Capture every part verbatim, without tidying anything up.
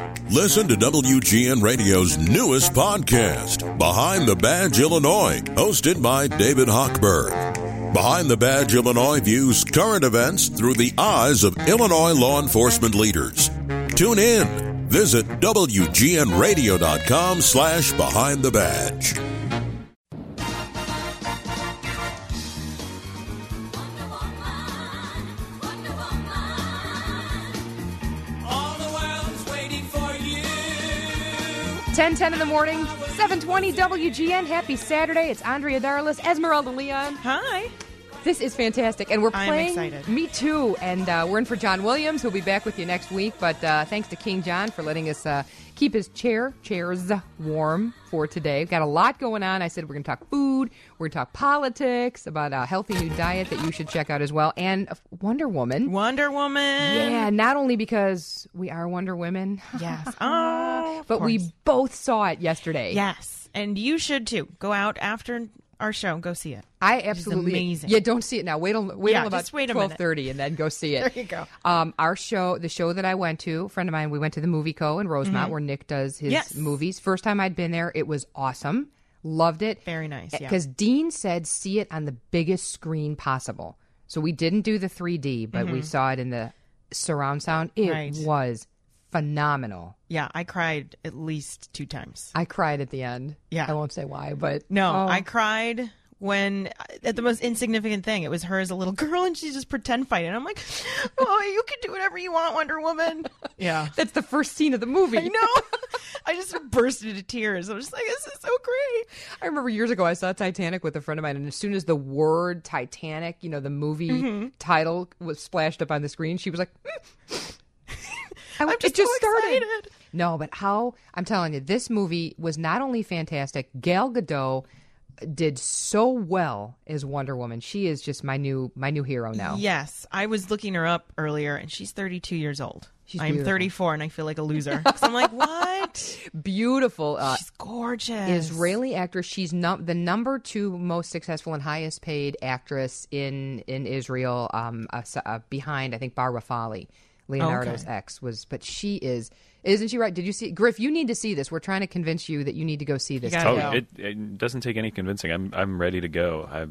Listen to W G N Radio's newest podcast, Behind the Badge Illinois, hosted by David Hochberg. Behind the Badge Illinois views current events through the eyes of Illinois law enforcement leaders. Tune in. Visit W G N radio dot com slash behind the badge. ten ten in the morning, seven twenty W G N. Happy Saturday. It's Andrea Darlis, Esmeralda Leon. Hi. This is fantastic. And we're I'm playing... excited. Me too. And uh, we're in for John Williams, who'll be back with you next week. But uh, thanks to King John for letting us uh, keep his chair, chairs warm for today. We've got a lot going on. I said we're going to talk food. We're going to talk politics, about a healthy new diet that you should check out as well. And Wonder Woman. Wonder Woman. Yeah, not only because we are Wonder Women. Yes. Oh, but we both saw it yesterday. Yes. And you should too. Go out after our show and go see it. I absolutely amazing. Yeah, don't see it now. Wait till wait Yeah, till about just wait a twelve thirty and then go see it. There you go. Um, our show, the show that I went to, a friend of mine, we went to the Movie Co. in Rosemont where Nick does his Yes. movies. First time I'd been there, it was awesome. Loved it. Very nice, yeah. Because Dean said see it on the biggest screen possible. So we didn't do the three D, but we saw it in the surround sound. It Right. was phenomenal. Yeah, I cried at least two times. I cried at the end. Yeah. I won't say why, but No, oh. I cried when, at the most insignificant thing, it was her as a little girl and she's just pretend fighting. I'm like, oh, you can do whatever you want, Wonder Woman. Yeah. That's the first scene of the movie. I know. I just burst into tears. I was just like, this is so great. I remember years ago I saw Titanic with a friend of mine, and as soon as the word Titanic, you know, the movie Mm-hmm. title was splashed up on the screen, she was like, mm. I, I'm it just just so started. excited. No, but how, I'm telling you, this movie was not only fantastic, Gal Gadot did so well as Wonder Woman. She is just my new my new hero now. Yes. I was looking her up earlier and she's thirty-two years old. She's I'm beautiful. thirty-four and I feel like a loser. 'Cause I'm like, what? Beautiful. Uh, She's gorgeous. Israeli actress. She's num- the number two most successful and highest paid actress in in Israel. Um, uh, uh, behind I think Bar Rafali, Leonardo's Okay. ex was. But she is, isn't she right? Did you see Griff? You need to see this. We're trying to convince you that you need to go see this. You gotta today. go. Oh, it, it doesn't take any convincing. I'm I'm ready to go. I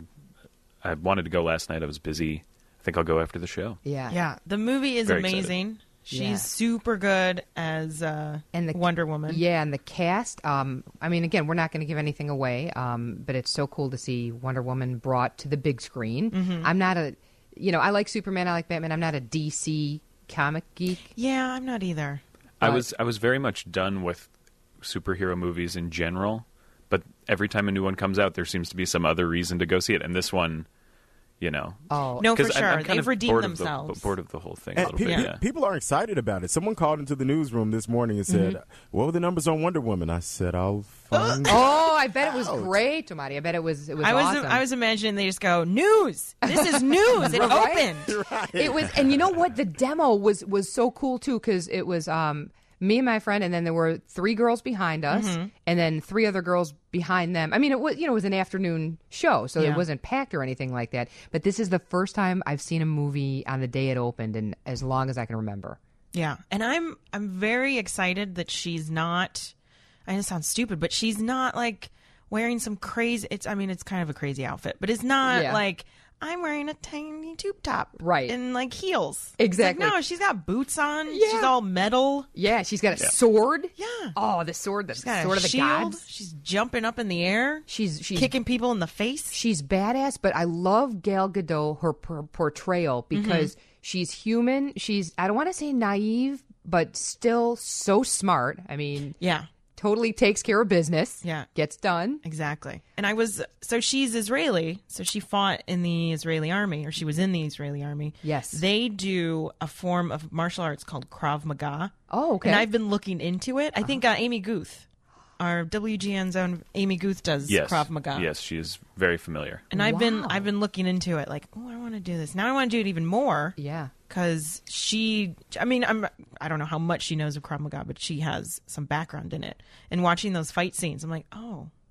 I wanted to go last night. I was busy. I think I'll go after the show. Yeah, Yeah. The movie is Very amazing. She's Yeah. super good as uh, And the Wonder Woman. Yeah, and the cast. Um, I mean, again, we're not going to give anything away. Um, but it's so cool to see Wonder Woman brought to the big screen. Mm-hmm. I'm not a, you know, I like Superman. I like Batman. I'm not a D C comic geek. Yeah, I'm not either. I But- was I was very much done with superhero movies in general, but every time a new one comes out, there seems to be some other reason to go see it. And this one, you know, Oh, No, for 'cause I'm- sure. I'm kind They've of redeemed bored of the- themselves. bored of the whole thing a And little pe- bit. pe- Yeah. People are excited about it. Someone called into the newsroom this morning and said, "What were the numbers on Wonder Woman?" I said, "I'll find." Oh, I bet it was out. great, Tomati. I bet it was. It was I was awesome. I was imagining they just go, news. This is news. It Right? opened. It was, and you know what? The demo was was so cool too because it was um, me and my friend, and then there were three girls behind us, Mm-hmm. and then three other girls behind them. I mean, it was you know it was an afternoon show, so Yeah. it wasn't packed or anything like that. But this is the first time I've seen a movie on the day it opened, and as long as I can remember. Yeah, and I'm I'm very excited that she's not. I know it sounds stupid, but she's not like wearing some crazy. It's I mean it's kind of a crazy outfit, but it's not Yeah. like I'm wearing a tiny tube top, Right. and like heels. It's like, Exactly. no, she's got boots on. Yeah. She's all metal. Yeah, she's got a sword. Yeah. Oh, the sword, the She's got sword a of the shield. gods. She's jumping up in the air. She's she's kicking people in the face. She's badass, but I love Gal Gadot, her per- portrayal, because she's human. She's, I don't want to say naive, but still so smart. I mean, Yeah. totally takes care of business. Yeah. Gets done. Exactly. And I was, so she's Israeli. So she fought in the Israeli army, or she was in the Israeli army. Yes. They do a form of martial arts called Krav Maga. Oh, okay. And I've been looking into it. I think uh, Amy Guth, our W G N's own Amy Guth, does Yes. Krav Maga. Yes, she is very familiar. And I've been Wow. I've been looking into it, like, oh, I want to do this. Now I want to do it even more. Yeah. Because she, I mean, I'm, I don't know how much she knows of Krav Maga, but she has some background in it. And watching those fight scenes, I'm like, oh,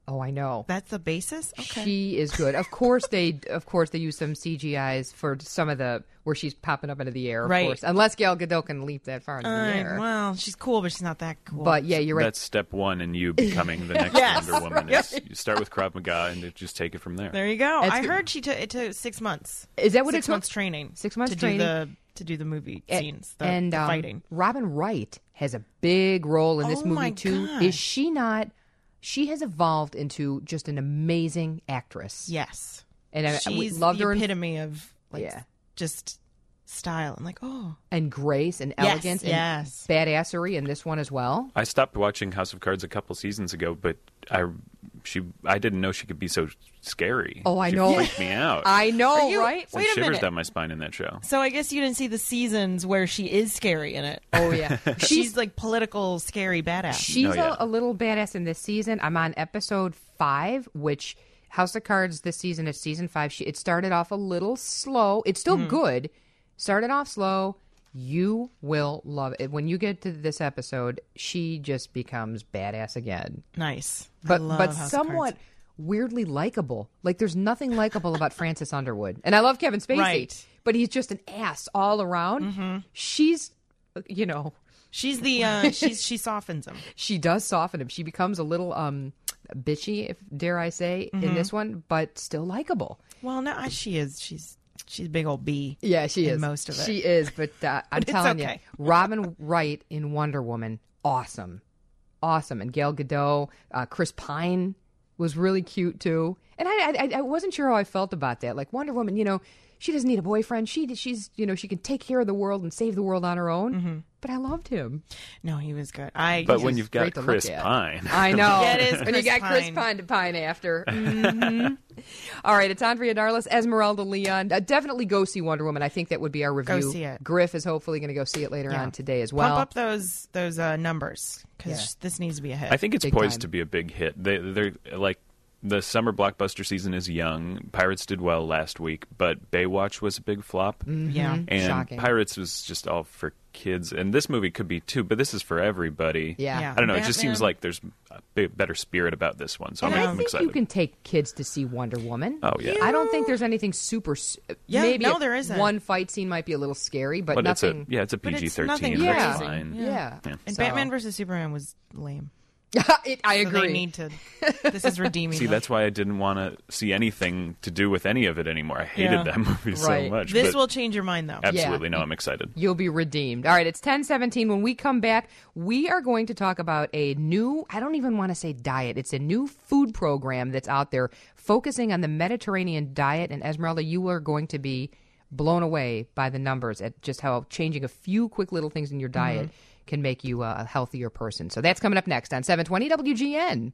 Oh, I know. That's the basis? Okay. She is good. Of course they of course they use some C G Is for some of the where she's popping up into the air, of Right. course. Unless Gal Gadot can leap that far into Uh, the air. well, she's cool, but she's not that cool. But yeah, you're right. That's step one in you becoming the next Yes. Wonder Woman. Is you start with Krav Maga and just take it from there. there you go. That's I good. heard she took it took six months. Is that what six it took? months training? Six months to training. do the to do the movie A- scenes, the, and the um, fighting. Robin Wright has a big role in this Oh movie my too. gosh. Is she not? She has evolved into just an amazing actress. Yes, and I, we she's loved the her in, epitome of like Yeah. just style. I'm like, oh, and grace and Yes, elegance and yes. badassery in this one as well. I stopped watching House of Cards a couple seasons ago, but I she I didn't know she could be so scary. Oh, I she know. freaked me out. I know, Are you- right? Sent Wait a shivers minute. down my spine in that show. so I guess you didn't see the seasons where she is scary in it. Oh yeah, She's like political, scary badass. She's Oh, yeah. a, a little badass in this season. I'm on episode five, which House of Cards this season is season five. She, it started off a little slow. It's still good. Started off slow. You will love it. When you get to this episode, she just becomes badass again. Nice, I But love but House of somewhat Cards. weirdly likable. Like there's nothing likable about Frances Underwood. And I love Kevin Spacey. Right. But he's just an ass all around. She's, you know, She's the uh, she's she softens him. she does soften him. She becomes a little um bitchy, if dare I say, Mm-hmm. in this one, but still likable. Well, no, she is. She's she's a big old bee. Yeah, she in is. most of it. She is, but uh, I'm it's telling okay. you, Robin Wright in Wonder Woman, awesome, awesome, and Gal Gadot, uh, Chris Pine was really cute too. And I, I, I wasn't sure how I felt about that. Like Wonder Woman, you know, she doesn't need a boyfriend. She, she's, you know, she can take care of the world and save the world on her own. Mm-hmm. But I loved him. No, he was good. I But He's when just you've got great to look Chris at. Pine, I know. Yeah, it is when you Chris got Chris Pine. Pine to pine after. Mhm. All right, it's Andrea Darlis, Esmeralda Leon. Uh, definitely go see Wonder Woman. I think that would be our review. see it. Griff is hopefully going to go see it later Yeah. on today as well. pump up those those uh, numbers because Yeah. this needs to be a hit. I think it's Big poised time. to be a big hit. They, they're like the summer blockbuster season is young. Pirates did well last week, but Baywatch was a big flop. yeah. And Shocking. Pirates was just all for kids, and this movie could be too, but this is for everybody. Yeah. Yeah. I don't know. It just seems Batman. like there's a bit better spirit about this one, so And I'm, I I'm think excited. you can take kids to see Wonder Woman. Oh, yeah. I don't think there's anything super. s- Yeah, maybe no, a- there isn't. One fight scene might be a little scary, but, but nothing. it's a yeah, it's a But P G it's thirteen. nothing Yeah. That's fine. Yeah. Yeah. And So- Batman versus Superman was lame. it, I So agree. they need to. This is redeeming. See, them. that's why I didn't want to see anything to do with any of it anymore. I hated Yeah. that movie Right. so much. This but will change your mind though. absolutely no. I'm excited. You'll be redeemed. All right, it's ten seventeen. When we come back, we are going to talk about a new, I don't even want to say diet. It's a new food program that's out there focusing on the Mediterranean diet. And Esmeralda, you are going to be blown away by the numbers at just how changing a few quick little things in your diet Mm-hmm. can make you a healthier person. So that's coming up next on seven twenty W G N.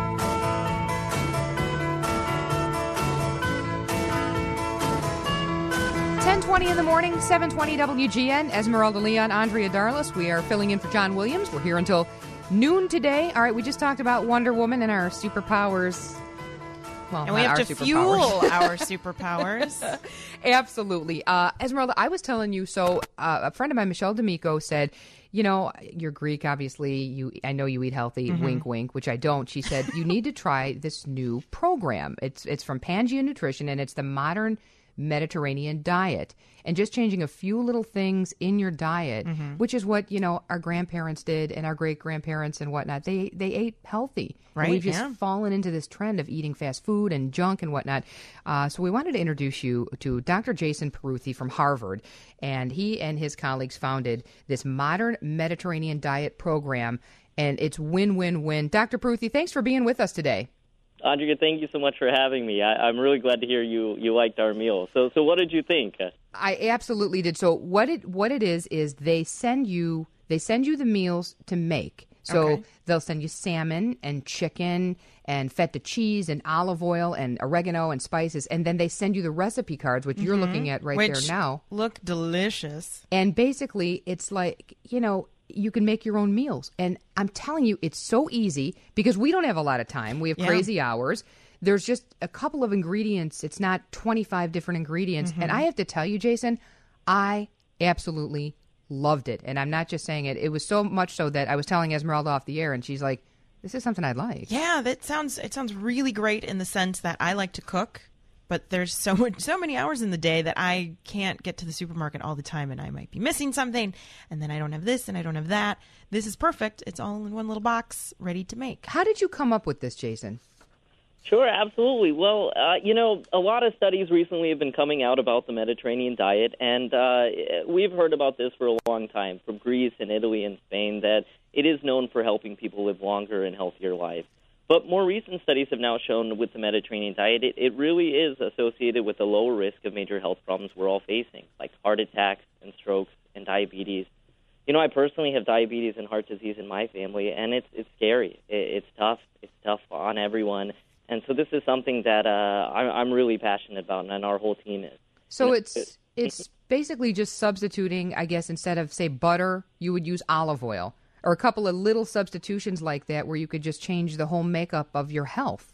ten twenty in the morning, seven twenty W G N. Esmeralda Leon, Andrea Darlis. We are filling in for John Williams. We're here until noon today. All right, we just talked about Wonder Woman and our superpowers. Well, And we not have our to fuel superpowers. our superpowers. Absolutely. Uh, Esmeralda, I was telling you, so uh, a friend of mine, Michelle D'Amico, said, you know, you're Greek, obviously. You, I know you eat healthy, Mm-hmm. wink, wink, which I don't. She said, you need to try this new program. It's, it's from Pangea Nutrition, and it's the modern Mediterranean diet. And just changing a few little things in your diet, Mm-hmm. which is what, you know, our grandparents did and our great-grandparents and whatnot. They, they ate healthy. And Right, we've just yeah. fallen into this trend of eating fast food and junk and whatnot. Uh, so we wanted to introduce you to Doctor Jason Peruthi from Harvard, and he and his colleagues founded this modern Mediterranean diet program, and it's win-win-win. Doctor Peruthi, thanks for being with us today. Andrea, thank you so much for having me. I, I'm really glad to hear you, you liked our meal. So, so what did you think? I absolutely did. So what it what it is is they send you they send you the meals to make. So Okay. they'll send you salmon and chicken and feta cheese and olive oil and oregano and spices, and then they send you the recipe cards, which you're looking at right Which there now. look delicious. And basically, it's like, you know, you can make your own meals. And I'm telling you, it's so easy because we don't have a lot of time. We have Yeah. crazy hours. There's just a couple of ingredients. It's not twenty-five different ingredients. Mm-hmm. And I have to tell you, Jason, I absolutely loved it. And I'm not just saying it. It was so much so that I was telling Esmeralda off the air, and she's like, This is something I'd like. Yeah, that sounds it sounds really great in the sense that I like to cook, but there's so much, so many hours in the day that I can't get to the supermarket all the time, and I might be missing something, and then I don't have this and I don't have that. This is perfect. It's all in one little box, ready to make. How did you come up with this, Jason? Sure, absolutely. Well, uh, you know, a lot of studies recently have been coming out about the Mediterranean diet, and uh, we've heard about this for a long time from Greece and Italy and Spain, that it is known for helping people live longer and healthier lives. But more recent studies have now shown with the Mediterranean diet, it, it really is associated with a lower risk of major health problems we're all facing, like heart attacks and strokes and diabetes. You know, I personally have diabetes and heart disease in my family, and it's it's scary. It, it's tough. It's tough on everyone. And so this is something that uh, I, I'm really passionate about, and our whole team is. So You know, it's it's basically just substituting, I guess, instead of, say, butter, you would use olive oil, or a couple of little substitutions like that where you could just change the whole makeup of your health.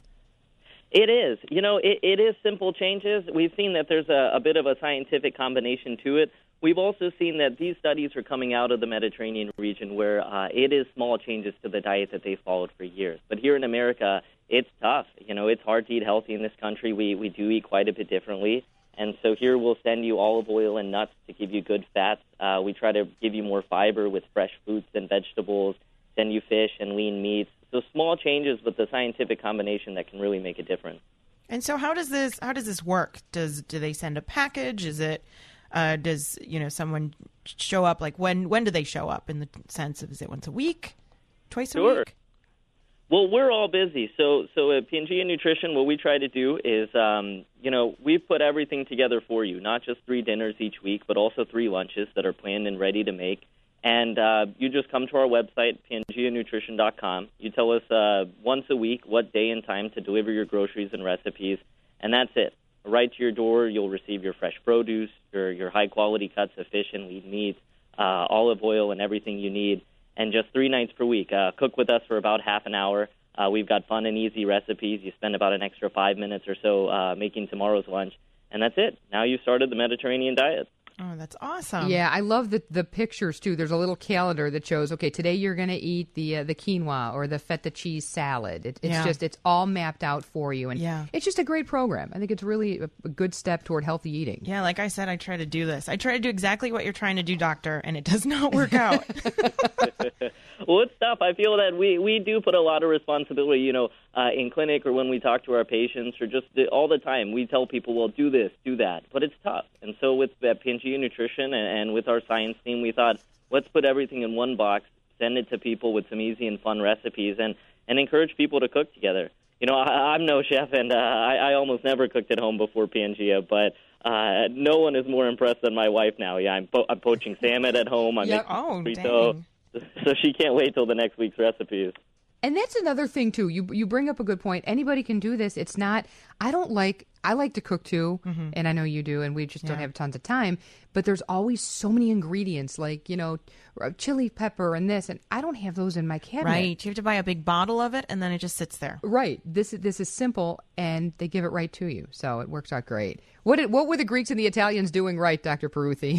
It is. You know, it, it is simple changes. We've seen that there's a, a bit of a scientific combination to it. We've also seen that these studies are coming out of the Mediterranean region where uh, it is small changes to the diet that they followed for years. But here in America, it's tough. You know, it's hard to eat healthy in this country. We, we do eat quite a bit differently. And so here we'll send you olive oil and nuts to give you good fats. Uh, we try to give you more fiber with fresh fruits and vegetables, send you fish and lean meats. So small changes with the scientific combination that can really make a difference. And so how does this how does this work? Does do they send a package? Is it uh, does you know someone show up? Like when when do they show up? In the sense of, is it once a week, twice a Sure. week? Well, we're all busy. So so at Pangea Nutrition, what we try to do is, um, you know, we've put everything together for you, not just three dinners each week, but also three lunches that are planned and ready to make. And uh, you just come to our website, pangea nutrition dot com. You tell us uh, once a week what day and time to deliver your groceries and recipes, and that's it. Right to your door, you'll receive your fresh produce, your, your high-quality cuts of fish and lean meat, uh, olive oil, and everything you need. And just three nights per week. Uh, cook with us for about half an hour. Uh, we've got fun and easy recipes. You spend about an extra five minutes or so uh, making tomorrow's lunch, and that's it. Now you've started the Mediterranean diet. Oh, that's awesome. Yeah, I love the the pictures too. There's a little calendar that shows, okay, today you're going to eat the uh, the quinoa or the feta cheese salad. It, it's Yeah. just it's all mapped out for you, and Yeah. it's just a great program. I think it's really a, a good step toward healthy eating. Yeah, like I said, I try to do this. I try to do exactly what you're trying to do, doctor, and it does not work out. Well, it's tough. I feel that we, we do put a lot of responsibility, you know, uh, in clinic or when we talk to our patients or just the, all the time. We tell people, well, do this, do that. But it's tough. And so with uh, Pangea Nutrition and, and with our science team, we thought, let's put everything in one box, send it to people with some easy and fun recipes, and, and encourage people to cook together. You know, I, I'm no chef, and uh, I, I almost never cooked at home before Pangea, but uh, no one is more impressed than my wife now. Yeah, I'm, po- I'm poaching salmon at home. I'm Yep. making Oh, burrito. dang. So she can't wait till the next week's recipes. And that's another thing too. You you bring up a good point. Anybody can do this. It's not. I don't like. I like to cook too, mm-hmm. and I know you do. And we just don't Yeah. have tons of time. But there's always so many ingredients, like you know, chili pepper and this, and I don't have those in my cabinet. Right. You have to buy a big bottle of it, and then it just sits there. Right. This is this is simple, and they give it right to you, so it works out great. What did, what were the Greeks and the Italians doing right, Doctor Peruthi?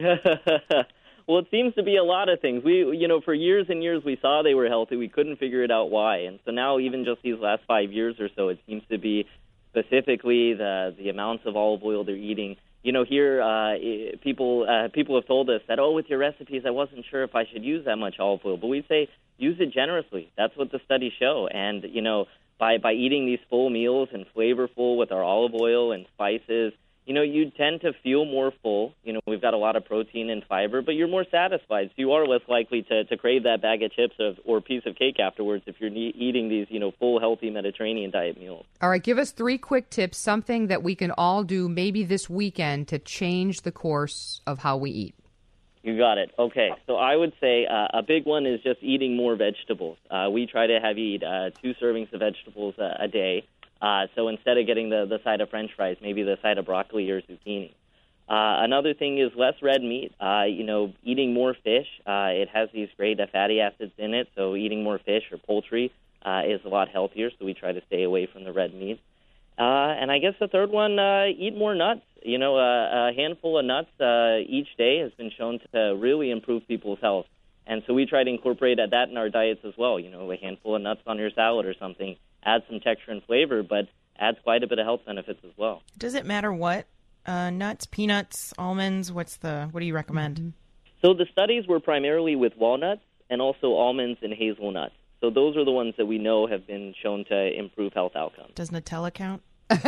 Well, it seems to be a lot of things. We, you know, for years and years we saw they were healthy. We couldn't figure it out why. And so now even just these last five years or so, it seems to be specifically the the amounts of olive oil they're eating. You know, here uh, people uh, people have told us that, oh, with your recipes, I wasn't sure if I should use that much olive oil. But we say use it generously. That's what the studies show. And, you know, by, by eating these full meals and flavorful with our olive oil and spices, you know, you tend to feel more full. You know, we've got a lot of protein and fiber, but you're more satisfied. So you are less likely to, to crave that bag of chips of, or piece of cake afterwards if you're ne- eating these, you know, full, healthy Mediterranean diet meals. All right, give us three quick tips, something that we can all do maybe this weekend to change the course of how we eat. You got it. Okay, so I would say uh, a big one is just eating more vegetables. Uh, we try to have you eat uh, two servings of vegetables a, a day. Uh, so instead of getting the, the side of French fries, maybe the side of broccoli or zucchini. Uh, another thing is less red meat. Uh, you know, eating more fish. Uh, it has these great uh, fatty acids in it, so eating more fish or poultry uh, is a lot healthier, so we try to stay away from the red meat. Uh, and I guess the third one, uh, eat more nuts. You know, uh, a handful of nuts uh, each day has been shown to really improve people's health. And so we try to incorporate that in our diets as well. You know, a handful of nuts on your salad or something adds some texture and flavor, but adds quite a bit of health benefits as well. Does it matter what? Uh, nuts, peanuts, almonds? What's the? What do you recommend? Mm-hmm. So the studies were primarily with walnuts and also almonds and hazelnuts. So those are the ones that we know have been shown to improve health outcomes. Does Nutella count? That's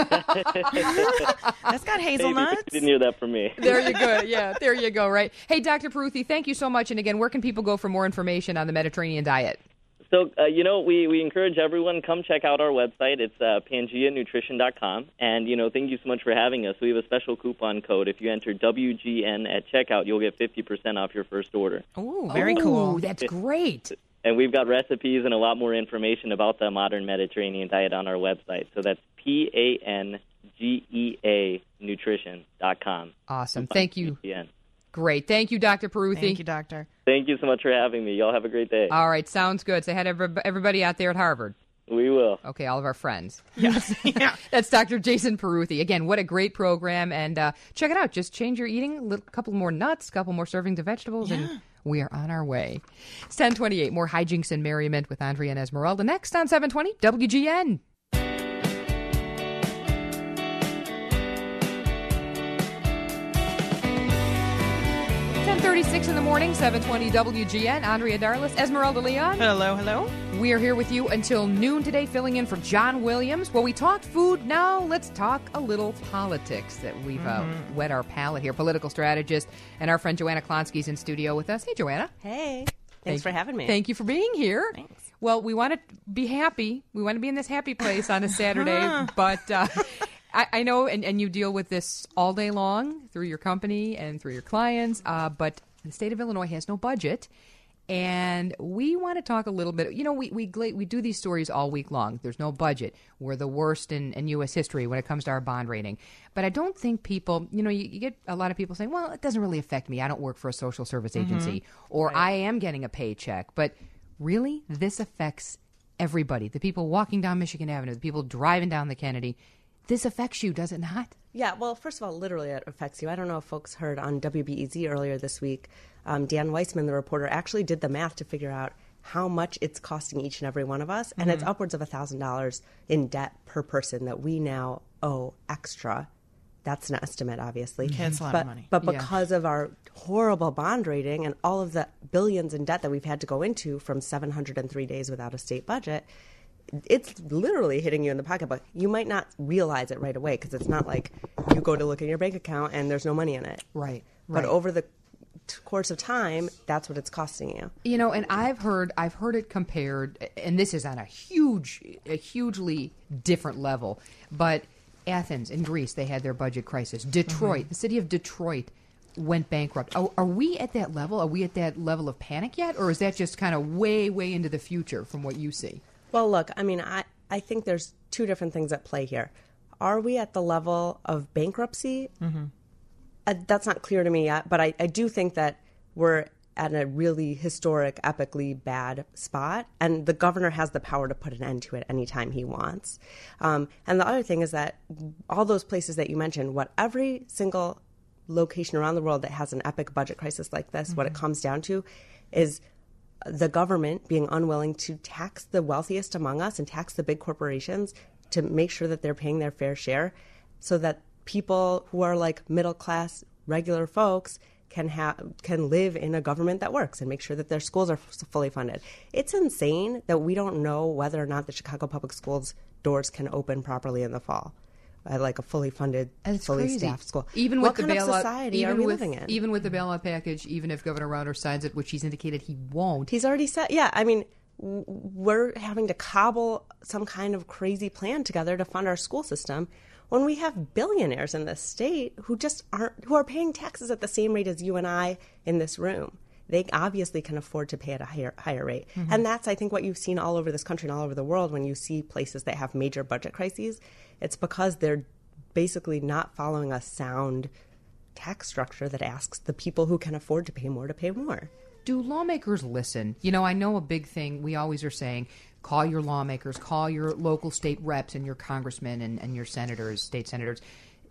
got hazelnuts. Maybe. Didn't hear that from me. There you go. Yeah, there you go, right? Hey, Doctor Peruthi, thank you so much. And again, where can people go for more information on the Mediterranean diet? So, uh, you know, we, we encourage everyone, come check out our website. It's uh, pangea nutrition dot com. And, you know, thank you so much for having us. We have a special coupon code. If you enter W G N at checkout, you'll get fifty percent off your first order. Ooh, very oh, cool. That's great. And we've got recipes and a lot more information about the modern Mediterranean diet on our website. So that's P A N G E A nutrition dot com. Awesome. Thank you. P G N. Great. Thank you, Doctor Peruthi. Thank you, Doctor. Thank you so much for having me. Y'all have a great day. All right. Sounds good. Say hi to everybody out there at Harvard. We will. Okay, all of our friends. Yes. Yeah. That's Doctor Jason Peruthi. Again, what a great program. And uh, check it out. Just change your eating. A couple more nuts, a couple more servings of vegetables, Yeah. and we are on our way. It's ten twenty-eight. More hijinks and merriment with Andrea and Esmeralda next on seven twenty W G N. ten thirty-six in the morning, seven twenty W G N. Andrea Darlis, Esmeralda Leon. Hello, hello. We are here with you until noon today, filling in for John Williams. Well, we talked food. Now let's talk a little politics that we've uh, Mm-hmm. whet our palate here. Political strategist and our friend Joanna Klonsky's in studio with us. Hey, Joanna. Hey, thanks Thank- for having me. Thank you for being here. Thanks. Well, we want to be happy. We want to be in this happy place on a Saturday, but uh, I, I know, and, and you deal with this all day long through your company and through your clients, uh, but the state of Illinois has no budget. And we want to talk a little bit. You know, we we gla- we do these stories all week long. There's no budget. We're the worst in, in U S history when it comes to our bond rating. But I don't think people, you know, you, you get a lot of people saying, well, it doesn't really affect me. I don't work for a social service agency, or I am getting a paycheck. But really, this affects everybody. The people walking down Michigan Avenue, the people driving down the Kennedy. This affects you, does it not? Yeah, well, first of all, literally it affects you. I don't know if folks heard on W B E Z earlier this week, um, Dan Weissman, the reporter, actually did the math to figure out how much it's costing each and every one of us. And it's upwards of one thousand dollars in debt per person that we now owe extra. That's an estimate, obviously. Okay, it's a lot but, of money. But Yeah. because of our horrible bond rating and all of the billions in debt that we've had to go into from seven hundred three days without a state budget, it's literally hitting you in the pocketbook. You might not realize it right away because it's not like you go to look in your bank account and there's no money in it. Right. But over the t- course of time, that's what it's costing you. You know, and I've heard I've heard it compared, and this is on a huge, a hugely different level. But Athens in Greece, they had their budget crisis. Detroit, the city of Detroit, went bankrupt. Are, are we at that level? Are we at that level of panic yet, or is that just kind of way, way into the future from what you see? Well, look, I mean, I, I think there's two different things at play here. Are we at the level of bankruptcy? Mm-hmm. Uh, that's not clear to me yet, but I, I do think that we're at a really historic, epically bad spot, and the governor has the power to put an end to it anytime he wants. Um, and the other thing is that all those places that you mentioned, what every single location around the world that has an epic budget crisis like this, mm-hmm. what it comes down to is the government being unwilling to tax the wealthiest among us and tax the big corporations to make sure that they're paying their fair share so that people who are like middle class, regular folks can have can live in a government that works and make sure that their schools are f- fully funded. It's insane that we don't know whether or not the Chicago Public Schools doors can open properly in the fall. Uh, like a fully funded, It's fully crazy. staffed school. Even what with kind the of bailout, society even are we with, living in? Even with the bailout package, even if Governor Rauner signs it, which he's indicated he won't. He's already said, yeah, I mean, w- we're having to cobble some kind of crazy plan together to fund our school system when we have billionaires in this state who just aren't, who are paying taxes at the same rate as you and I in this room. They obviously can afford to pay at a higher higher rate. Mm-hmm. And that's, I think, what you've seen all over this country and all over the world when you see places that have major budget crises. It's because they're basically not following a sound tax structure that asks the people who can afford to pay more to pay more. Do lawmakers listen? You know, I know a big thing we always are saying, call your lawmakers, call your local state reps and your congressmen and, and your senators, state senators.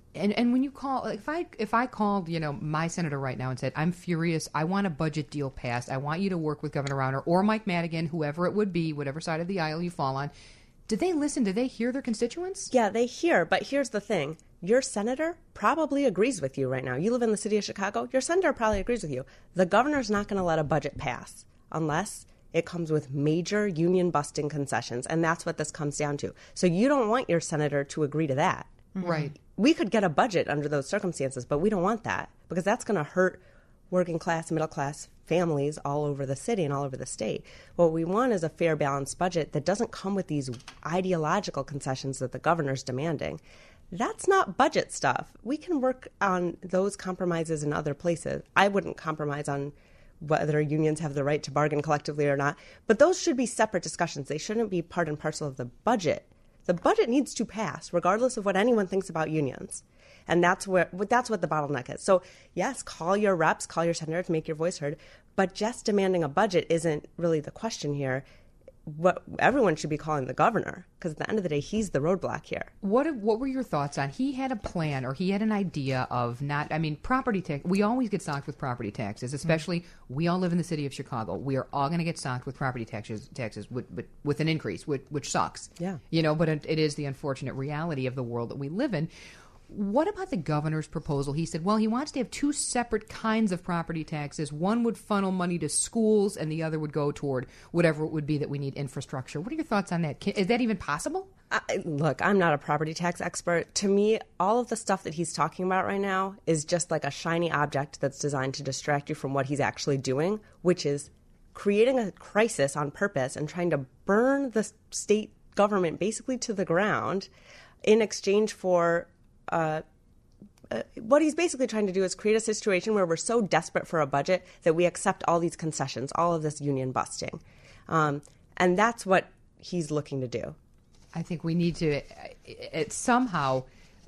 And and when you call, like, if I if I called, you know, my senator right now and said, I'm furious, I want a budget deal passed, I want you to work with Governor Rauner or Mike Madigan, whoever it would be, whatever side of the aisle you fall on, did they listen? Did they hear their constituents? Yeah, they hear, but here's the thing. Your senator probably agrees with you right now. You live in the city of Chicago, your senator probably agrees with you. The governor's not going to let a budget pass unless it comes with major union-busting concessions, and that's what this comes down to. So you don't want your senator to agree to that. Right. We could get a budget under those circumstances, but we don't want that because that's going to hurt working class, middle class families all over the city and all over the state. What we want is a fair, balanced budget that doesn't come with these ideological concessions that the governor's demanding. That's not budget stuff. We can work on those compromises in other places. I wouldn't compromise on whether unions have the right to bargain collectively or not, but those should be separate discussions. They shouldn't be part and parcel of the budget. The budget needs to pass, regardless of what anyone thinks about unions. And that's where that's what the bottleneck is. So, yes, call your reps, call your senators, make your voice heard. But just demanding a budget isn't really the question here. What everyone should be calling the governor, because at the end of the day, he's the roadblock here. What what were your thoughts on, he had a plan or he had an idea of not, I mean, property tax, we always get socked with property taxes, especially mm-hmm. we all live in the city of Chicago. We are all going to get socked with property taxes taxes with, with, with an increase, which, which sucks. Yeah. You know, but it, it is the unfortunate reality of the world that we live in. What about the governor's proposal? He said, well, he wants to have two separate kinds of property taxes. One would funnel money to schools and the other would go toward whatever it would be that we need infrastructure. What are your thoughts on that? Can, is that even possible? I, look, I'm not a property tax expert. To me, all of the stuff that he's talking about right now is just like a shiny object that's designed to distract you from what he's actually doing, which is creating a crisis on purpose and trying to burn the state government basically to the ground in exchange for Uh, uh, what he's basically trying to do is create a situation where we're so desperate for a budget that we accept all these concessions, all of this union busting. Um, and that's what he's looking to do. I think we need to uh, it somehow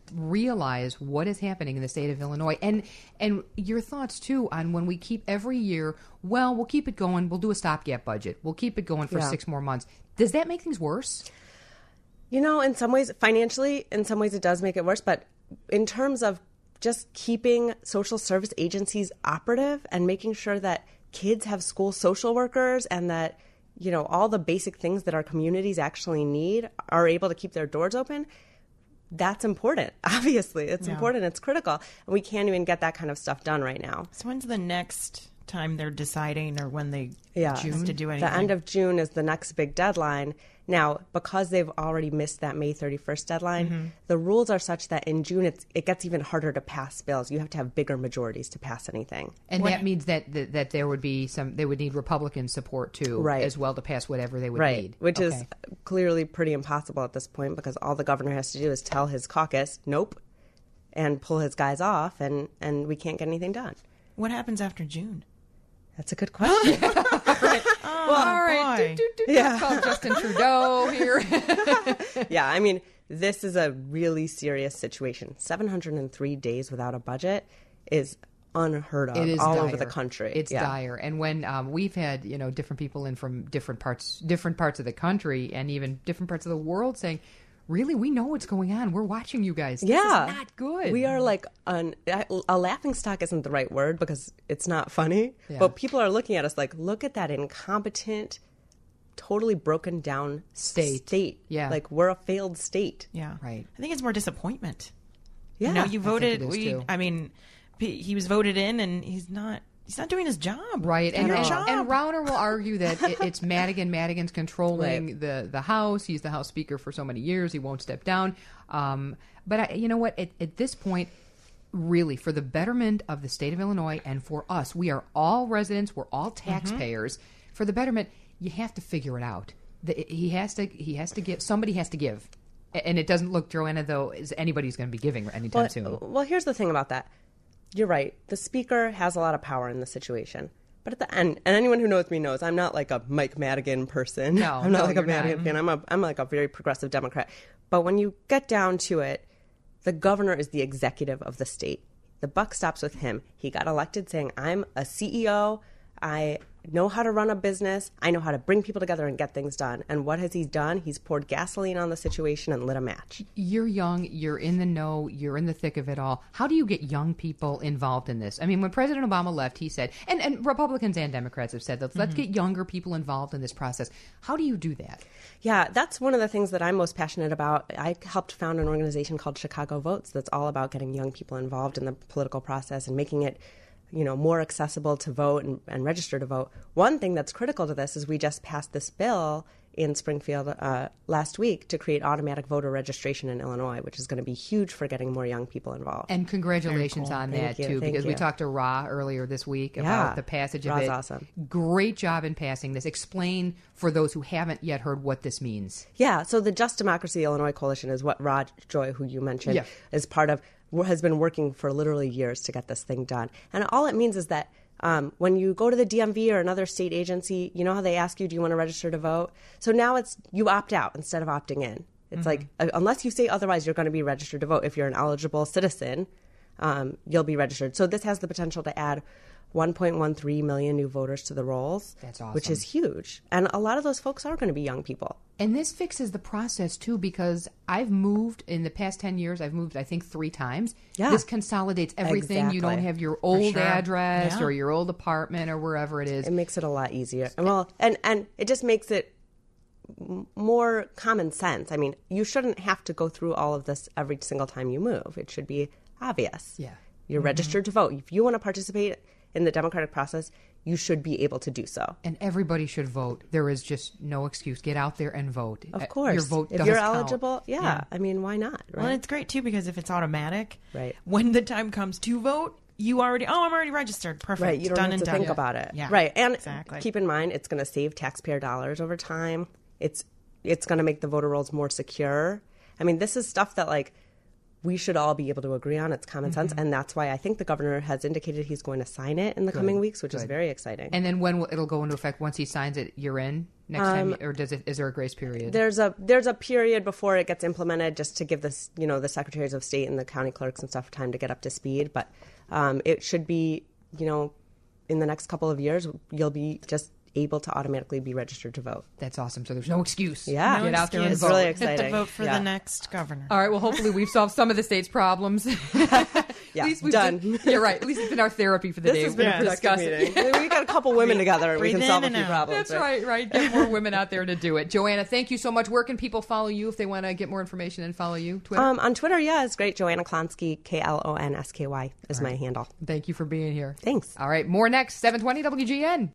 realize what is happening in the state of Illinois. And and your thoughts, too, on when we keep every year, well, we'll keep it going. We'll do a stopgap budget. We'll keep it going for Yeah. six more months. Does that make things worse? You know, in some ways, financially, in some ways it does make it worse. But in terms of just keeping social service agencies operative and making sure that kids have school social workers and that, you know, all the basic things that our communities actually need are able to keep their doors open, that's important. Obviously, it's Yeah. important. It's critical. And we can't even get that kind of stuff done right now. So when's the next time they're deciding or when they Yeah. choose to do anything? The end of June is the next big deadline. Now, because they've already missed that May thirty-first deadline, Mm-hmm. the rules are such that in June it's, it gets even harder to pass bills. You have to have bigger majorities to pass anything. And What- that means that, that that there would be some, they would need Republican support, too, Right. as well, to pass whatever they would Right, need. which is Okay. clearly pretty impossible at this point because all the governor has to do is tell his caucus, nope, and pull his guys off, and, and we can't get anything done. What happens after June? That's a good question. Oh, All right. boy. Do, do, do. Yeah. Call Justin Trudeau here. Yeah, I mean, this is a really serious situation. seven hundred three days without a budget is unheard of It is all dire. over the country. It's Yeah. dire. And when um, we've had, you know, different people in from different parts, different parts of the country and even different parts of the world saying, really, we know what's going on. We're watching you guys. This Yeah. is not good. We are like an, a laughing stock isn't the right word because it's not funny, Yeah. but people are looking at us like, look at that incompetent, totally broken down State. State. Yeah. Like we're a failed state. Yeah. Right. I think it's more disappointment. Yeah. You know, you voted. it is, we, too. I mean, he he was voted in, and he's not. He's not doing his job. Right, Do and your and, job. and Rauner will argue that it, it's Madigan. Madigan's controlling Right. the the House. He's the House Speaker for so many years. He won't step down. Um, but I, you know what? At, at this point, really, for the betterment of the state of Illinois and for us, we are all residents. We're all taxpayers. For the betterment, you have to figure it out. The, he has to. He has to give. Somebody has to give. A- And it doesn't look, Joanna, though, as anybody's going to be giving anytime Well, soon. well, here's the thing about that. You're right. The speaker has a lot of power in the situation. But at the end, and anyone who knows me knows, I'm not like a Mike Madigan person. No, I'm not no, like a you're not. Madigan fan. I'm a, I'm like a very progressive Democrat. But when you get down to it, the governor is the executive of the state. The buck stops with him. He got elected saying, I'm a C E O. I know how to run a business. I know how to bring people together and get things done. And what has he done? He's poured gasoline on the situation and lit a match. You're young. You're in the know. You're in the thick of it all. How do you get young people involved in this? I mean, when President Obama left, he said, and, and Republicans and Democrats have said, that let's mm-hmm. get younger people involved in this process. How do you do that? Yeah, that's one of the things that I'm most passionate about. I helped found an organization called Chicago Votes that's all about getting young people involved in the political process and making it, you know, more accessible to vote and, and register to vote. One thing that's critical to this is we just passed this bill in Springfield uh, last week to create automatic voter registration in Illinois, which is going to be huge for getting more young people involved. And congratulations cool. on Thank that, you, too, thank because we you. talked to Ra earlier this week Yeah, about the passage of Ra's it. awesome. Great job in passing this. Explain for those who haven't yet heard what this means. Yeah, so the Just Democracy Illinois Coalition is what Rod Joy, who you mentioned, Yeah. is part of, has been working for literally years to get this thing done. And all it means is that Um, when you go to the D M V or another state agency, you know how they ask you, do you want to register to vote? So now it's you opt out instead of opting in. It's mm-hmm. like, uh, unless you say otherwise, you're going to be registered to vote. If you're an eligible citizen, um, you'll be registered. So this has the potential to add one point one three million new voters to the rolls. That's awesome. Which is huge. And a lot of those folks are going to be young people. And this fixes the process, too, because I've moved in the past ten years. I've moved, I think, three times. Yeah. This consolidates everything. Exactly. You don't have your old sure. address Yeah. or your old apartment or wherever it is. It makes it a lot easier. And well, and, and it just makes it m- more common sense. I mean, you shouldn't have to go through all of this every single time you move. It should be obvious. Yeah. You're mm-hmm. registered to vote. If you want to participate in the democratic process, you should be able to do so. And everybody should vote. There is just no excuse. Get out there and vote. Of course. Your vote if does you're count. eligible, yeah, Yeah. I mean, why not? Right? Well, and it's great, too, because if it's automatic, Right. when the time comes to vote, you already, oh, I'm already registered. Perfect. Right, you don't done have and to done. think about it. Yeah. Right, and Exactly. keep in mind, it's going to save taxpayer dollars over time. It's it's going to make the voter rolls more secure. I mean, this is stuff that, like, we should all be able to agree on. It's common sense, and that's why I think the governor has indicated he's going to sign it in the coming weeks, which is Good. very exciting. And then when will, it'll go into effect once he signs it, you're in next Um, time? Or does it? Is there a grace period? There's a there's a period before it gets implemented, just to give this you know the secretaries of state and the county clerks and stuff time to get up to speed. But um, it should be you know in the next couple of years you'll be just able to automatically be registered to vote. That's awesome. So there's no excuse. Yeah. No Get out there and excuse. vote. It's really Hit the exciting. vote for Yeah. the next governor. All right. Well, hopefully we've solved some of the state's problems. Yeah, At least we've done. Been, you're right. At least it's been our therapy for the This day. has been We're a productive discussing. meeting. We got a couple women together, and we breathe can in solve a and few out. problems. That's right, right. Get more women out there to do it. Joanna, thank you so much. Where can people follow you if they want to get more information and follow you? Twitter? Um, on Twitter, yeah, it's great. Joanna Klonsky, K L O N S K Y is my handle. Thank you for being here. Thanks. All right. More next. seven twenty W G N.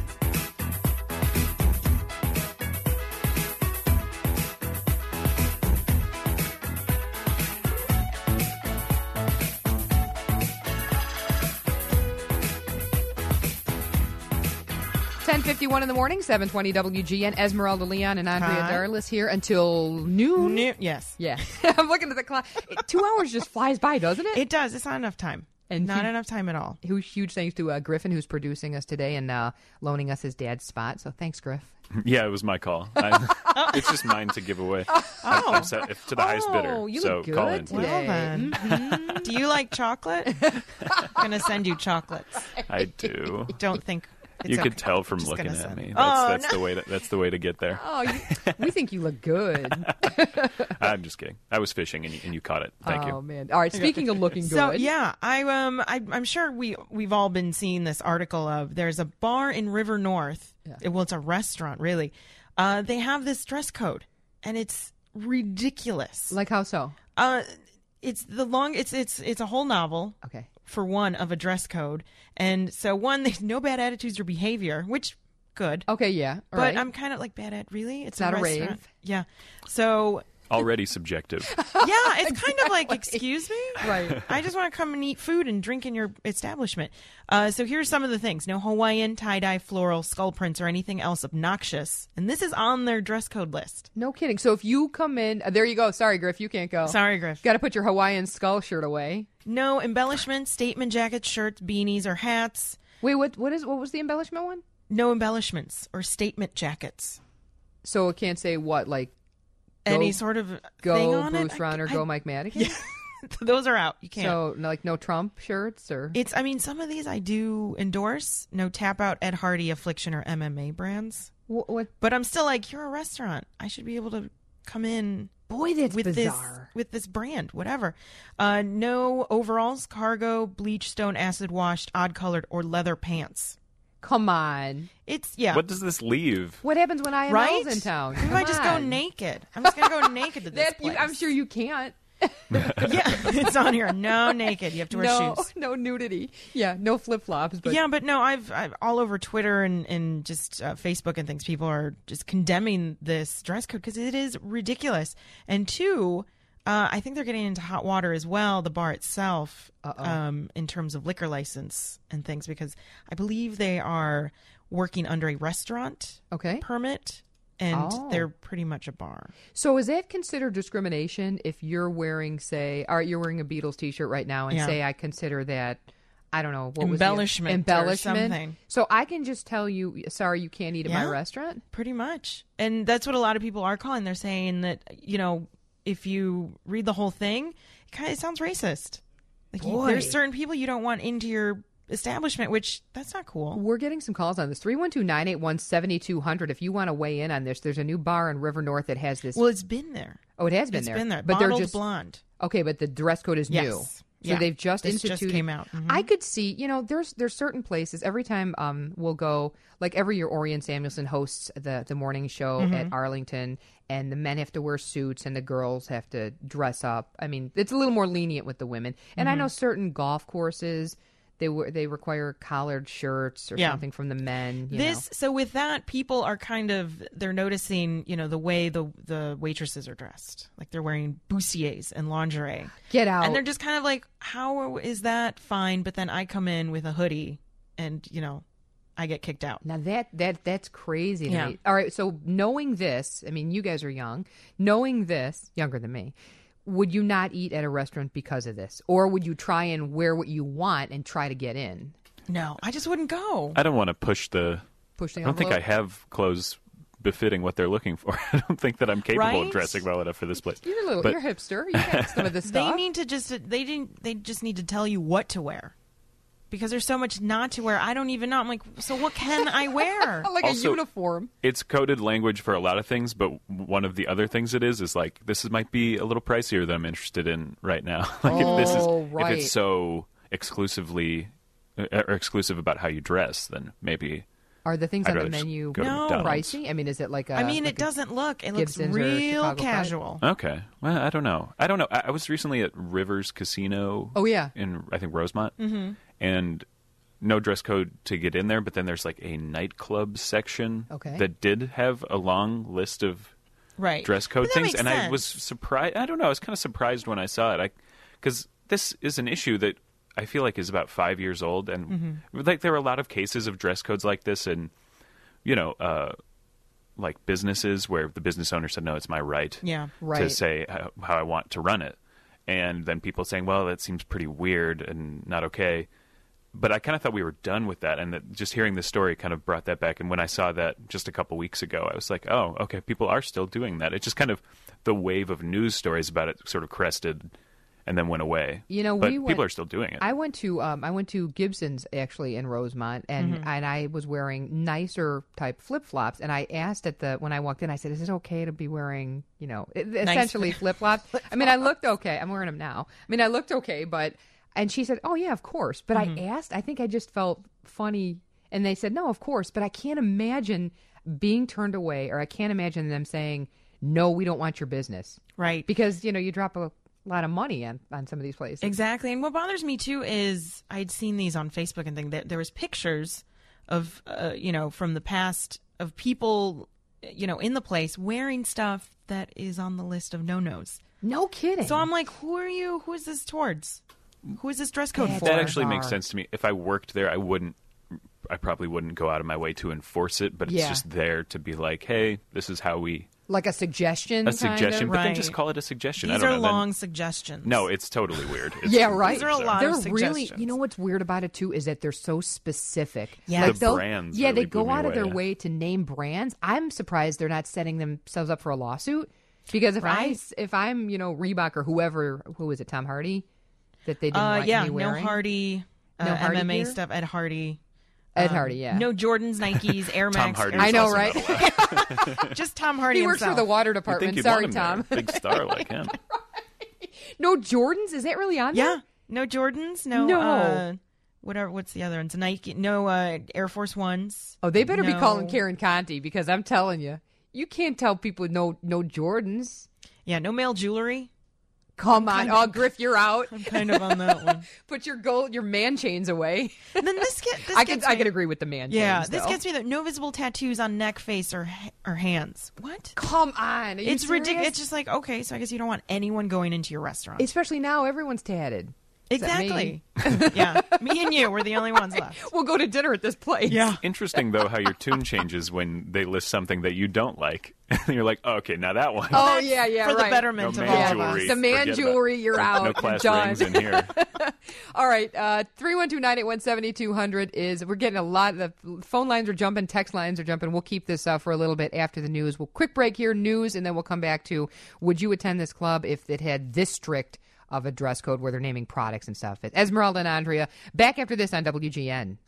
ten fifty-one in the morning, seven twenty W G N. Esmeralda Leon and Andrea Hi. Darlis here until noon. New- yes. Yeah. I'm looking at the clock. It- Two hours just flies by, doesn't it? It does. It's not enough time. And not he- enough time at all. Huge, huge thanks to uh, Griffin, who's producing us today and uh, loaning us his dad's spot. So thanks, Griff. Yeah, it was my call. I, it's just mine to give away. I'm, I'm set, if to the highest bidder. Oh, you so look good call in, today. please. Well then. Mm-hmm. Do you like chocolate? I'm going to send you chocolates. I do. Don't think it's You okay. could tell from Just looking gonna at send- me. That's, Oh, that's no. the way. To, that's the way to get there. Oh, you, we think you look good. I'm just kidding. I was fishing and you, and you caught it. Thank oh, you. man. All right. Speaking of looking good. So yeah, I um I, I'm sure we we've all been seeing this article of there's a bar in River North. Yeah. Well, it's a restaurant really. Uh, they have this dress code, and it's ridiculous. Like how so? Uh, it's the long. It's it's it's a whole novel. Okay. For one, of a dress code, and so one, there's no bad attitudes or behavior, which good. Okay, yeah. All But right. I'm kind of like bad at really. It's, It's not a restaurant. rave. Yeah. So Already subjective. yeah, it's kind of like, excuse me? Right. I just want to come and eat food and drink in your establishment. Uh, so here's some of the things. No Hawaiian, tie-dye, floral, skull prints, or anything else obnoxious. And this is on their dress code list. No kidding. So if you come in, uh, there you go. Sorry, Griff, you can't go. Sorry, Griff. Got to put your Hawaiian skull shirt away. No embellishments, statement jackets, shirts, beanies, or hats. Wait, what? What is? What was the embellishment one? No embellishments or statement jackets. So it can't say what, like Any Go- sort of go thing on Bruce it. Brown or I- go I- Mike Madigan? Those are out. You can't. So, no- like, no Trump shirts or It's, I mean, some of these I do endorse. No Tap Out, Ed Hardy, Affliction, or M M A brands. what? what But I'm still like, you're a restaurant. I should be able to come in boy, that's with bizarre. this with this brand, whatever. Uh, no overalls, cargo, bleach, stone, acid washed, odd colored, or leather pants. Come on. It's yeah. What does this leave? What happens when I am Right? in town? We Come might just go on. naked. I'm just gonna go naked to this That, you, place. I'm sure you can't. Yeah, it's on here. No naked. You have to wear No, shoes. no nudity. Yeah, no flip flops. But Yeah, but no, I've, I've all over Twitter and and just uh, Facebook and things. People are just condemning this dress code because it is ridiculous. And two, uh, I think they're getting into hot water as well. The bar itself, um, in terms of liquor license and things, because I believe they are working under a restaurant okay. permit, and Oh. they're pretty much a bar. So is that considered discrimination if you're wearing, say, all right, you're wearing a Beatles T-shirt right now, and Yeah. say I consider that, I don't know, what was Embellishment the, or embellishment, something. So I can just tell you, sorry, you can't eat at my Yeah. restaurant. Pretty much. And that's what a lot of people are calling. They're saying that, you know, if you read the whole thing, it, kind of, it sounds racist. Like you, Boy. there's certain people you don't want into your establishment, which that's not cool. We're getting some calls on this. three one two, nine eight one, seven two zero zero. If you want to weigh in on this, there's a new bar in River North that has this. Well, it's been there. oh, it has been It's there. been there. But Bottled they're just blonde. okay. But the dress code is Yes. new. So Yeah. they've just This just instituted. came out. Mhm. I could see, you know, there's there's certain places. Every time um we'll go, like every year, Orion Samuelson hosts the the morning show Mm-hmm. at Arlington, and the men have to wear suits and the girls have to dress up. I mean, it's a little more lenient with the women. And I Mm-hmm. know certain golf courses they were they require collared shirts or Yeah. something from the men. You This know. so with that, people are kind of they're noticing, you know, the way the the waitresses are dressed, like they're wearing bustiers and lingerie. Get out. And they're just kind of like, how is that fine? But then I come in with a hoodie, and you know, I get kicked out. Now that that that's crazy to Yeah. me. All right, so knowing this, I mean, you guys are young. Knowing this, younger than me, would you not eat at a restaurant because of this, or would you try and wear what you want and try to get in? No, I just wouldn't go. I don't want to push the. Push the I don't think I envelope? have clothes befitting what they're looking for. I don't think that I'm capable Right? of dressing well enough for this place. You're a little, But- you're a hipster. You got some of this They stuff. need to just they didn't they just need to tell you what to wear. Because there's so much not to wear. I don't even know. I'm like, so what can I wear? like Also- a uniform. It's coded language for a lot of things, but one of the other things it is is like this is, might be a little pricier than I'm interested in right now. like if this is Oh, if right. it's so exclusively uh, or exclusive about how you dress, then maybe Are the things I'd on the rather just menu go to No. McDonald's. pricey? I mean, is it like a? I mean, like it a- doesn't look. It looks Gibson's or real Chicago Fire? casual. Okay. Well, I don't know. I don't know. I, I was recently at Rivers Casino. Oh, yeah. In I think Rosemont, mm-hmm. and no dress code to get in there. But then there's like a nightclub section Okay. that did have a long list of Right. dress code But that things, makes and I was sense. surprised. I don't know. I was kind of surprised when I saw it. I because this is an issue that I feel like is about five years old, and Mm-hmm. like there are a lot of cases of dress codes like this, and you know. uh like businesses where the business owner said, no, it's my right Yeah. to Right. say how, how I want to run it. And then people saying, well, that seems pretty weird and not okay. But I kind of thought we were done with that. And that just hearing this story kind of brought that back. And when I saw that just a couple weeks ago, I was like, oh, okay, people are still doing that. It just kind of, the wave of news stories about it sort of crested and then went away. You know, but we people went- are still doing it. I went to um, I went to Gibson's actually in Rosemont, and Mm-hmm. and I was wearing nicer type flip flops, and I asked at the when I walked in, I said, "Is it okay to be wearing you know it- essentially flip flops?" I mean, I looked okay. I'm wearing them now. I mean, I looked okay, but and she said, "Oh yeah, of course." But Mm-hmm. I asked. I think I just felt funny, and they said, "No, of course." But I can't imagine being turned away, or I can't imagine them saying, "No, we don't want your business," Right. because you know you drop a lot of money on, on some of these places. Exactly. And what bothers me too is I'd seen these on Facebook and things that there was pictures of, uh, you know, from the past of people, you know, in the place wearing stuff that is on the list of no-nos. No kidding. So I'm like, who are you? Who is this towards? Who is this dress code That's for? That actually makes bizarre. sense to me. If I worked there, I wouldn't. I probably wouldn't go out of my way to enforce it, but it's Yeah. just there to be like, "Hey, this is how we." like a suggestion. A kind suggestion, of? but then Right. just call it a suggestion. I These don't are know. then- long suggestions. No, it's totally weird. It's Yeah, really right. These are a bizarre. lot They're of really, suggestions. you know what's weird about it too is that they're so specific. Yeah. Like The they'll- brands Yeah, really they go blew me out of away, their yeah. way to name brands. I'm surprised they're not setting themselves up for a lawsuit Because if I Right? s- if I'm you know Reebok or whoever, who is it, Tom Hardy, that they didn't Uh, want yeah, me no wearing. Hardy, uh, No Hardy M M A gear? stuff. Ed Hardy. Ed Um, Hardy, yeah. No Jordans, Nikes, Air Tom Max. Hardy. Air is I know, also right? not allowed. Just Tom Hardy He works for himself. the water You'd think department. you'd Sorry, want him Tom. there. Big star like him. No Jordans? Is that really on there? Yeah, no Jordans, no. No. Uh, whatever. What's the other ones? Nike. No uh, Air Force Ones. Oh, they better be No. calling Karen Conti because I'm telling you, you can't tell people no no Jordans. Yeah, no male jewelry. Come on, kind oh of- Griff, you're out. I'm kind of on that one. Put your gold, your man chains away. And then this get this I could gets I me- could agree with the man Yeah, chains. this though. gets me. That no visible tattoos on neck, face, or or hands. What? Come on, are you It's ridiculous. serious? It's just like, okay, so I guess you don't want anyone going into your restaurant. Especially now, everyone's tatted. Except exactly. yeah, me and you were the only ones left. We'll go to dinner at this place. Yeah. Interesting, though, how your tune changes when they list something that you don't like. And you're like, oh, okay, now that one. Oh yeah, yeah, For the right. betterment No of man all of jewelry. us. The man Forget jewelry, about- you're no, out. No class You're done. rings in here. All right, uh, three one two, nine eight one, seven two zero zero is, we're getting a lot, the phone lines are jumping, text lines are jumping. We'll keep this uh, for a little bit after the news. We'll quick break here, news, and then we'll come back to, would you attend this club if it had this strict of a dress code where they're naming products and stuff. It's Esmeralda and Andrea, back after this on W G N.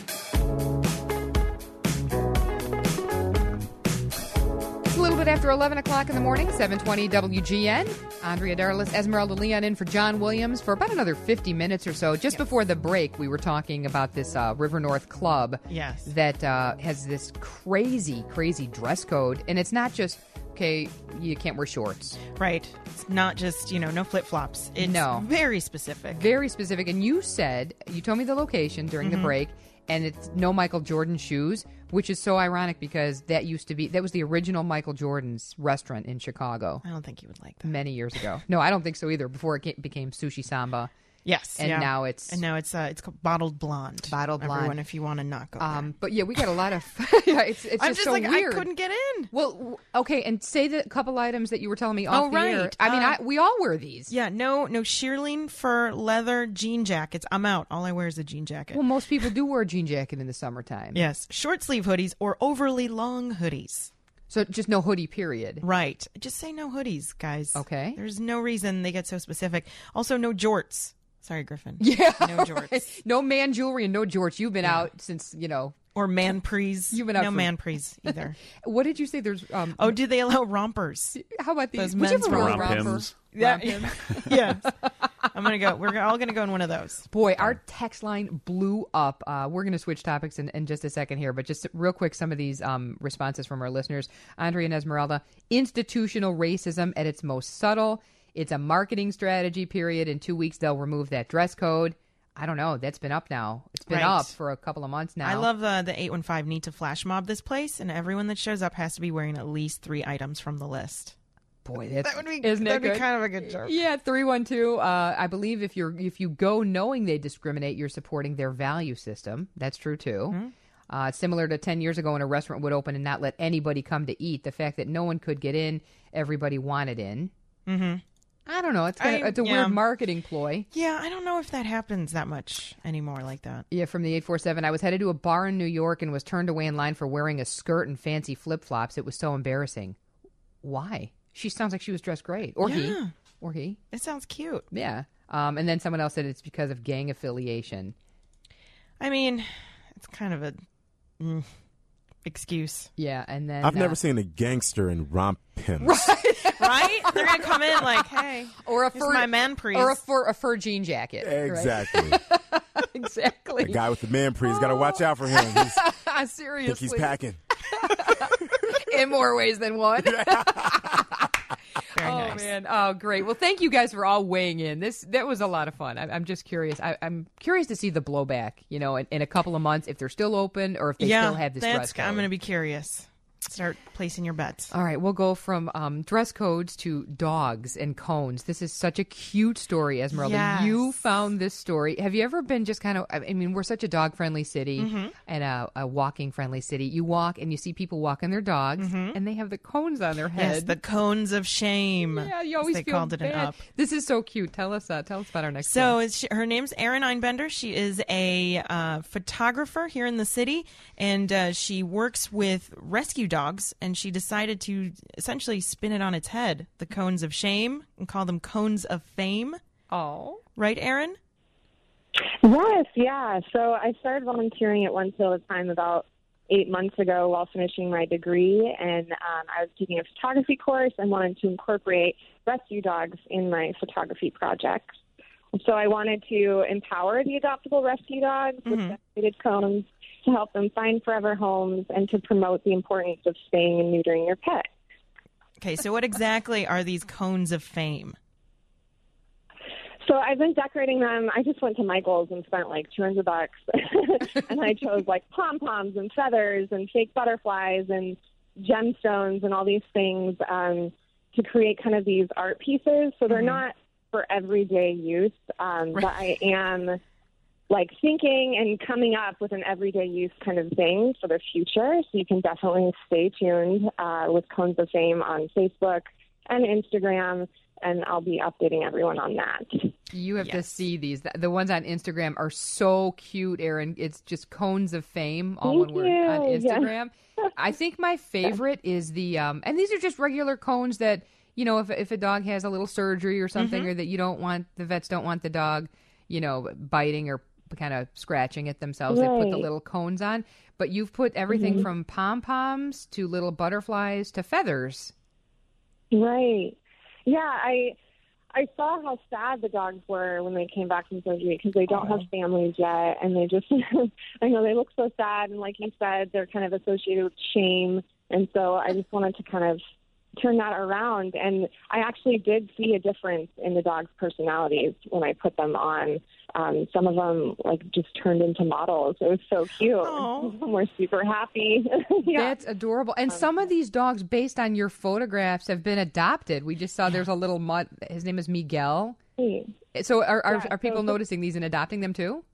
It's a little bit after eleven o'clock in the morning, seven twenty W G N. Andrea Darlis, Esmeralda Leon in for John Williams for about another fifty minutes or so. Just before the break, we were talking about this uh, River North Club Yes. that uh, has this crazy, crazy dress code. And it's not just, okay, you can't wear shorts. Right. It's not just, you know, no flip flops. It's No. very specific. Very specific. And you said, you told me the location during Mm-hmm. the break, and it's no Michael Jordan shoes, which is so ironic because that used to be, that was the original Michael Jordan's restaurant in Chicago I don't think you would like that. many years ago. No, I don't think so either, before it ca- became Sushi Samba. Yes. And yeah. now it's- and now it's uh, it's called bottled blonde. Bottled blonde. Everyone, if you want to not go Um, there. but yeah, we got a lot of, yeah, it's, it's I'm just, just so like weird. I couldn't get in. Well, w- okay, and say the couple items that you were telling me off Oh, the air. right. I mean, Uh, I, we all wear these. Yeah, no, no shearling fur leather jean jackets. I'm out. All I wear is a jean jacket. Well, most people do wear a jean jacket in the summertime. Yes, short sleeve hoodies or overly long hoodies. So just no hoodie, period. Right. Just say no hoodies, guys. Okay. There's no reason they get so specific. Also, no jorts. Sorry, Griffin. Yeah. No jorts. No man jewelry and no jorts. You've been out since, you know. Or man prees. You've been out no for- man prees either. What did you say? There's, um, Oh, do they allow rompers? how about these? those Would you men's ever wear a Romp romper? hymns. Yeah. yes. I'm gonna go. We're all gonna go in one of those. Boy, our text line blew up. Uh, we're going to switch topics in, in just a second here, but just real quick, some of these um, responses from our listeners. Andrea and Esmeralda, institutional racism at its most subtle. It's a marketing strategy, period. In two weeks, they'll remove that dress code. I don't know. That's been up now. It's been Right. up for a couple of months now. I love the the eight one five need to flash mob this place, and everyone that shows up has to be wearing at least three items from the list. Boy, that's, That would be isn't that'd it be good? kind of a good joke. Yeah, three one two. Uh, I believe if you're if you go knowing they discriminate, you're supporting their value system. That's true too. Mm-hmm. Uh, similar to ten years ago when a restaurant would open and not let anybody come to eat. The fact that no one could get in, everybody wanted in. Mm-hmm. I don't know. It's kind of, I- it's a yeah. weird marketing ploy. Yeah, I don't know if that happens that much anymore like that. Yeah, from the eight four seven. I was headed to a bar in New York and was turned away in line for wearing a skirt and fancy flip flops. It was so embarrassing. Why? She sounds like she was dressed great, or he, Yeah. or he. It sounds cute. Yeah. Um, and then someone else said it's because of gang affiliation. I mean, it's kind of a mm, excuse, Yeah, and then I've uh, never seen a gangster in romp hymns. right? They're gonna come in like, "Hey, or a here's fur my man prees." or a fur a fur jean jacket. right? Exactly. exactly. The guy with the man prees got to watch out for him. He's, I Seriously, think he's packing. in more ways than one. Very Oh nice. man! Oh great! Well, thank you guys for all weighing in. This that was a lot of fun. I, I'm just curious. I, I'm curious to see the blowback. You know, in, in a couple of months, if they're still open or if they yeah, still have this that's. dress code. I'm gonna be curious. Start placing your bets. All right, we'll go from um, dress codes to dogs and cones. This is such a cute story, Esmeralda. Yes. You found this story. Have you ever been just kind of, I mean, we're such a dog-friendly city Mm-hmm. and a, a walking-friendly city. You walk and you see people walking their dogs, and they have the cones on their head. Mm-hmm. Yes, the cones of shame. yeah, you as always they feel called it bad. an up. This is so cute. Tell us, uh, tell us about our next So one. it's, she- her name's Erin Einbender. She is a uh, photographer here in the city, and uh, she works with rescue dogs. dogs, and she decided to essentially spin it on its head, the cones of shame, and call them cones of fame. Oh. Right, Erin? Yes, yeah. So I started volunteering at One Tail at a Time about eight months ago while finishing my degree, and um, I was taking a photography course and wanted to incorporate rescue dogs in my photography projects. So I wanted to empower the adoptable rescue dogs with Mhm. decorated cones to help them find forever homes and to promote the importance of spaying and neutering your pet. Okay, so what exactly are these cones of fame? So I've been decorating them. I just went to Michael's and spent like two hundred bucks. And I chose like pom-poms and feathers and fake butterflies and gemstones and all these things um, to create kind of these art pieces. So they're Mhm. not for everyday use, um, but I am like thinking and coming up with an everyday use kind of thing for the future. So you can definitely stay tuned uh, with Cones of Fame on Facebook and Instagram, and I'll be updating everyone on that. You have to Yes. see these. The, the ones on Instagram are so cute, Erin. It's just Cones of Fame, all Thank one word, on you. Yeah. Instagram. I think my favorite is the, um, and these are just regular cones that, you know, if if a dog has a little surgery or something, Mm-hmm. or that you don't want, the vets don't want the dog, you know, biting or kind of scratching at themselves, they put the Right. little cones on. But you've put everything Mm-hmm. from pom-poms to little butterflies to feathers. Right. Yeah, I I saw how sad the dogs were when they came back from surgery because they don't have families yet, and they just I know they look so sad, and like you said, they're kind of associated with shame, and so I just wanted to kind of turn that around, and I actually did see a difference in the dogs' personalities when I put them on. Um, some of them like just turned into models. It was so cute. Aw. Some of them were super happy. Yeah. That's adorable. And some of these dogs, based on your photographs, have been adopted. We just saw there's a little mud. His name is Miguel. So are are, Yeah, are people so- noticing these and adopting them too?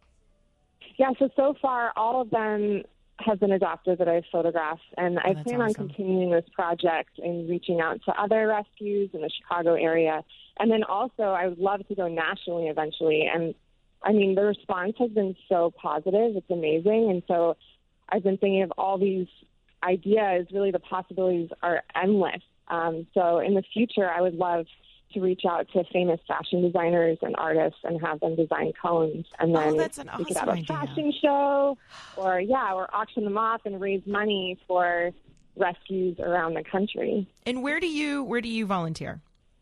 Yeah, so so far all of them have been adopted that I've photographed, and I Oh, that's plan on awesome. continuing this project and reaching out to other rescues in the Chicago area. And then also I would love to go nationally eventually. And I mean, the response has been so positive. It's amazing. And so I've been thinking of all these ideas. Really, the possibilities are endless. Um, so in the future, I would love to reach out to famous fashion designers and artists and have them design cones, and then Oh, that's an we could awesome have a idea. fashion show, or yeah, or auction them off and raise money for rescues around the country. And where do you where do you volunteer?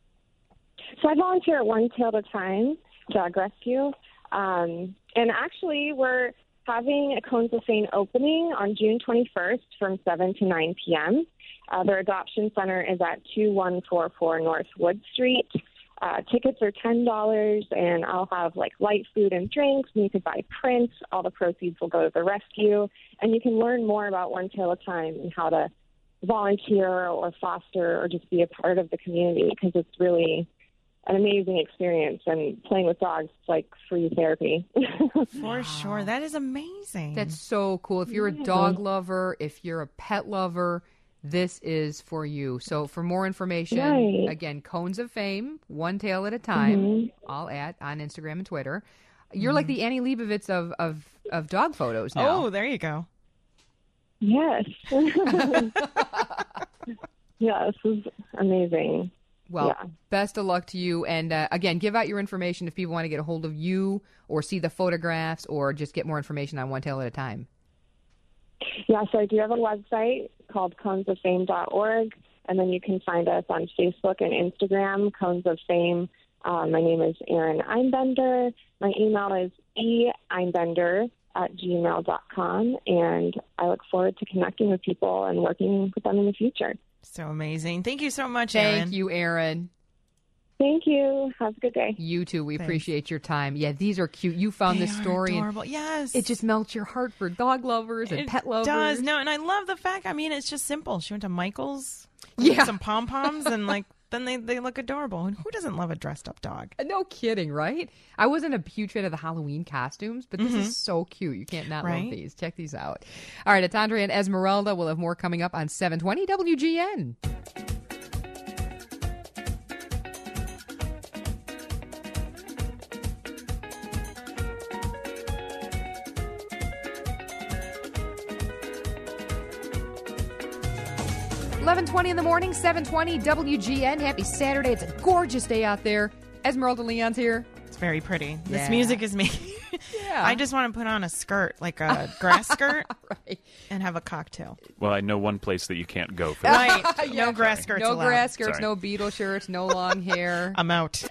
So I volunteer at One Tail at a Time Dog Rescue, um, and actually we're having a Cones of Fame opening on June twenty-first from seven to nine p.m. Uh, their adoption center is at two one four four North Wood Street. Uh, tickets are ten dollars, and I'll have like light food and drinks, and you could buy prints. All the proceeds will go to the rescue, and you can learn more about One Tail at a Time and how to volunteer or foster or just be a part of the community, because it's really an amazing experience, and playing with dogs is like free therapy. For sure. That is amazing. That's so cool. If you're a dog lover, if you're a pet lover, this is for you. So for more information, Right. again, Cones of Fame, one tail at a time, Mm-hmm. all at on Instagram and Twitter. You're like the Annie Leibovitz of, of, of dog photos now. Oh, there you go. Yes. Yeah, this is amazing. Well, Yeah. best of luck to you. And uh, again, give out your information if people want to get a hold of you or see the photographs or just get more information on One Tail at a Time. Yeah, so I do have a website called cones of fame dot org, and then you can find us on Facebook and Instagram, Cones of Fame. Um, my name is Erin Einbender. My email is e einbender at gmail dot com, and I look forward to connecting with people and working with them in the future. So amazing. Thank you so much, Thank Erin. you, Erin. Thank you. Have a good day. You too. We Thanks. appreciate your time. Yeah, these are cute. You found They this are story, and adorable. Yes. it just melts your heart for dog lovers and It pet lovers. does. No, and I love the fact, I mean, it's just simple. She went to Michael's, Yeah. got some pom-poms, and like then they, they look adorable. And who doesn't love a dressed up dog? No kidding, right? I wasn't a huge fan of the Halloween costumes, but this is so cute. You can't not Right? love these. Check these out. All right, it's Andre and Esmeralda. We'll have more coming up on seven twenty W G N. eleven twenty in the morning, seven twenty W G N. Happy Saturday. It's a gorgeous day out there. Esmeralda Leon's here. It's very pretty. Yeah. This music is making... Yeah. I just want to put on a skirt, like a grass skirt, Right. and have a cocktail. Well, I know one place that you can't go for that. Right. No grass skirts No allowed. grass skirts, Sorry. no Beatle shirts, no long hair. I'm out.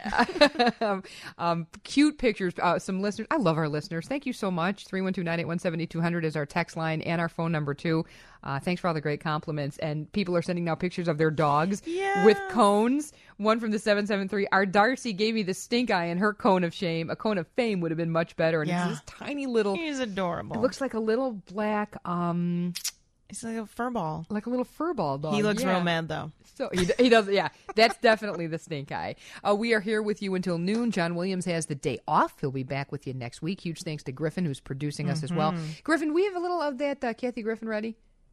um, um, cute pictures. Uh, some listeners. I love our listeners. Thank you so much. three one two, nine eight one, seven two zero zero is our text line and our phone number, too. Uh, thanks for all the great compliments. And people are sending now pictures of their dogs Yeah. with cones. One from the seven seven three. Our Darcy gave me the stink eye in her cone of shame. A cone of fame would have been much better. And Yeah. it's this tiny little... He's adorable. It looks like a little black, um, He's like a fur ball. like a little fur ball dog. He looks Yeah. real mad, though. So he, he does, yeah. That's definitely the stink eye. Uh, we are here with you until noon. John Williams has the day off. He'll be back with you next week. Huge thanks to Griffin, who's producing us as well. Griffin, we have a little of that uh, Kathy Griffin ready.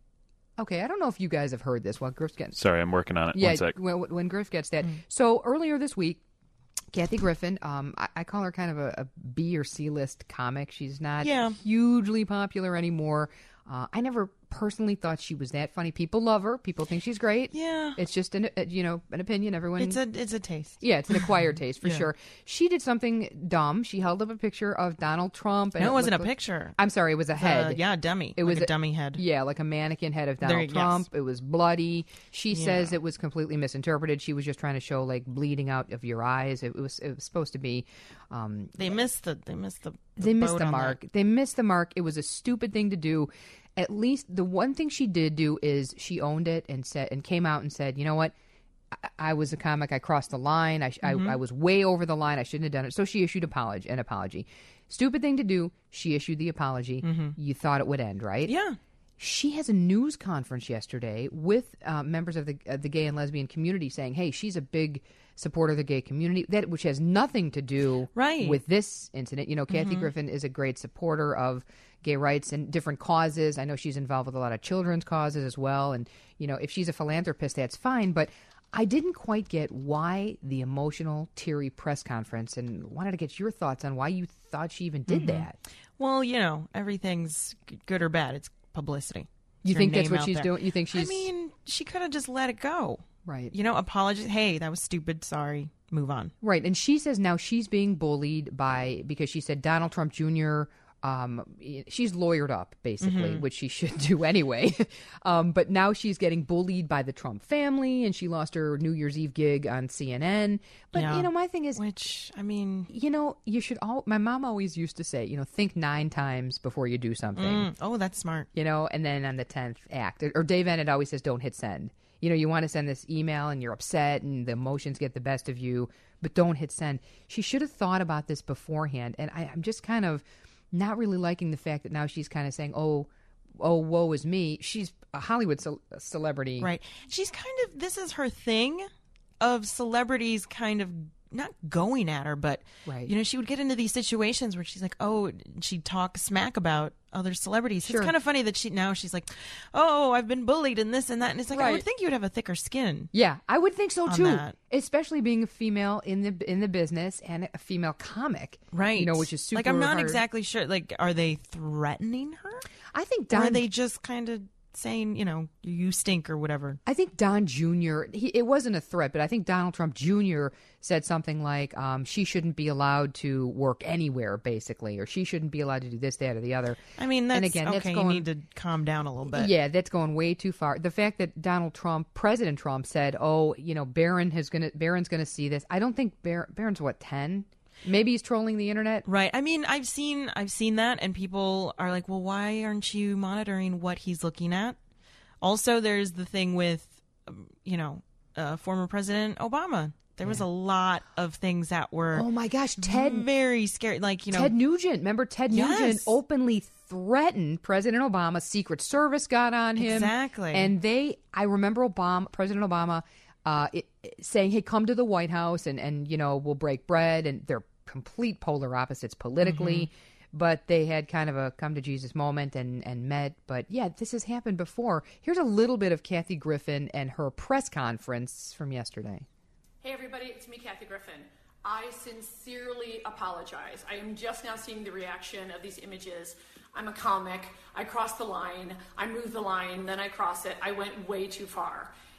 Okay, I don't know if you guys have heard this. Well, Griff gets Sorry, I'm working on it. yeah. One sec. When, when Griff gets that. So earlier this week, Kathy Griffin, um, I, I call her kind of a, a B or C list comic. She's not Yeah. hugely popular anymore. Uh, I never personally thought she was that funny. People love her. People think she's great. Yeah. It's just an uh, you know an opinion. Everyone. It's a it's a taste. yeah, it's an acquired taste for Yeah. sure. She did something dumb. She held up a picture of Donald Trump. And No, it wasn't a looked like- picture. I'm sorry, it was a Uh, head. yeah, a dummy. It Like was a dummy head. Yeah, like a mannequin head of There- Donald yes. Trump. It was bloody. She Yeah. says it was completely misinterpreted. She was just trying to show like bleeding out of your eyes. It was it was supposed to be. Um, They missed the they missed the, the they missed boat the on mark. that. They missed the mark. It was a stupid thing to do. At least the one thing she did do is she owned it and said and came out and said, you know what, I, I was a comic. I crossed the line. I, Mm-hmm. I I was way over the line. I shouldn't have done it. So she issued apology an apology. Stupid thing to do. She issued the apology. You thought it would end, right? Mm-hmm. Yeah. She has a news conference yesterday with uh, members of the uh, the gay and lesbian community saying, "Hey, she's a big supporter of the gay community," that which has nothing to do Right. with this incident. You know, Kathy Griffin is a great supporter of gay rights and different causes. I know she's involved with a lot of children's causes as well. And you know, if she's a philanthropist, that's fine. But I didn't quite get why the emotional, teary press conference, and wanted to get your thoughts on why you thought she even did that. Well, you know, everything's g- good or bad. It's publicity. You It's your think that's name what out she's there. doing? You think she's I mean, she could have just let it go. right? You know, apologize. Hey, that was stupid. Sorry. Move on. Right, and she says now she's being bullied by because she said Donald Trump Junior Um, she's lawyered up basically, which she should do anyway. um, but now she's getting bullied by the Trump family, and she lost her New Year's Eve gig on C N N. But Yeah. you know, my thing is, Which, I mean, you know, you should all. My mom always used to say, you know, think nine times before you do something. mm, oh, that's smart. You know, and then on the tenth act. Or Dave Ennett always says, don't hit send. You know, you want to send this email and you're upset and the emotions get the best of you, but don't hit send. She should have thought about this beforehand. And I, I'm just kind of not really liking the fact that now she's kind of saying, oh, oh, woe is me. She's a Hollywood ce- celebrity. Right. She's kind of, this is her thing of celebrities kind of not going at her, but, Right. you know, she would get into these situations where she's like, oh, she'd talk smack about other celebrities. Sure. It's kind of funny that she, now she's like, oh, I've been bullied and this and that. And it's like, I Right. would think you would have a thicker skin. Yeah, I would think so On too. that. Especially being a female in the in the business and a female comic. Right. You know, which is super Like, I'm not hard. exactly sure. Like, are they threatening her? I think Or Don are they just kind of saying, you know, you stink or whatever? I think Don Junior, he, it wasn't a threat, but I think Donald Trump Junior said something like, um, she shouldn't be allowed to work anywhere, basically, or she shouldn't be allowed to do this, that, or the other. I mean, that's and again, okay. that's going, you need to calm down a little bit. yeah, that's going way too far. The fact that Donald Trump, President Trump, said, "Oh, you know, Barron has gonna, Barron's going to see this." I don't think Bar- Barron's what ten. Maybe he's trolling the internet. Right. I mean, I've seen I've seen that, and people are like, "Well, why aren't you monitoring what he's looking at?" Also, there's the thing with, um, you know, uh, former President Obama. There was a lot of things that were Oh my gosh, Ted very scary. Like, you know, Ted Nugent. Remember Ted Yes. Nugent openly threatened President Obama. Secret Service got on him. Exactly. And they, I remember Obama, President Obama, uh, it, it- saying, "Hey, come to the White House and, and, you know, we'll break bread." And they're complete polar opposites politically. But they had kind of a come to Jesus moment and, and met. But yeah, this has happened before. Here's a little bit of Kathy Griffin and her press conference from yesterday. Hey everybody, it's me, Kathy Griffin. I sincerely apologize. I am just now seeing the reaction of these images. I'm a comic. I crossed the line. I moved the line, then I cross it. I went way too far.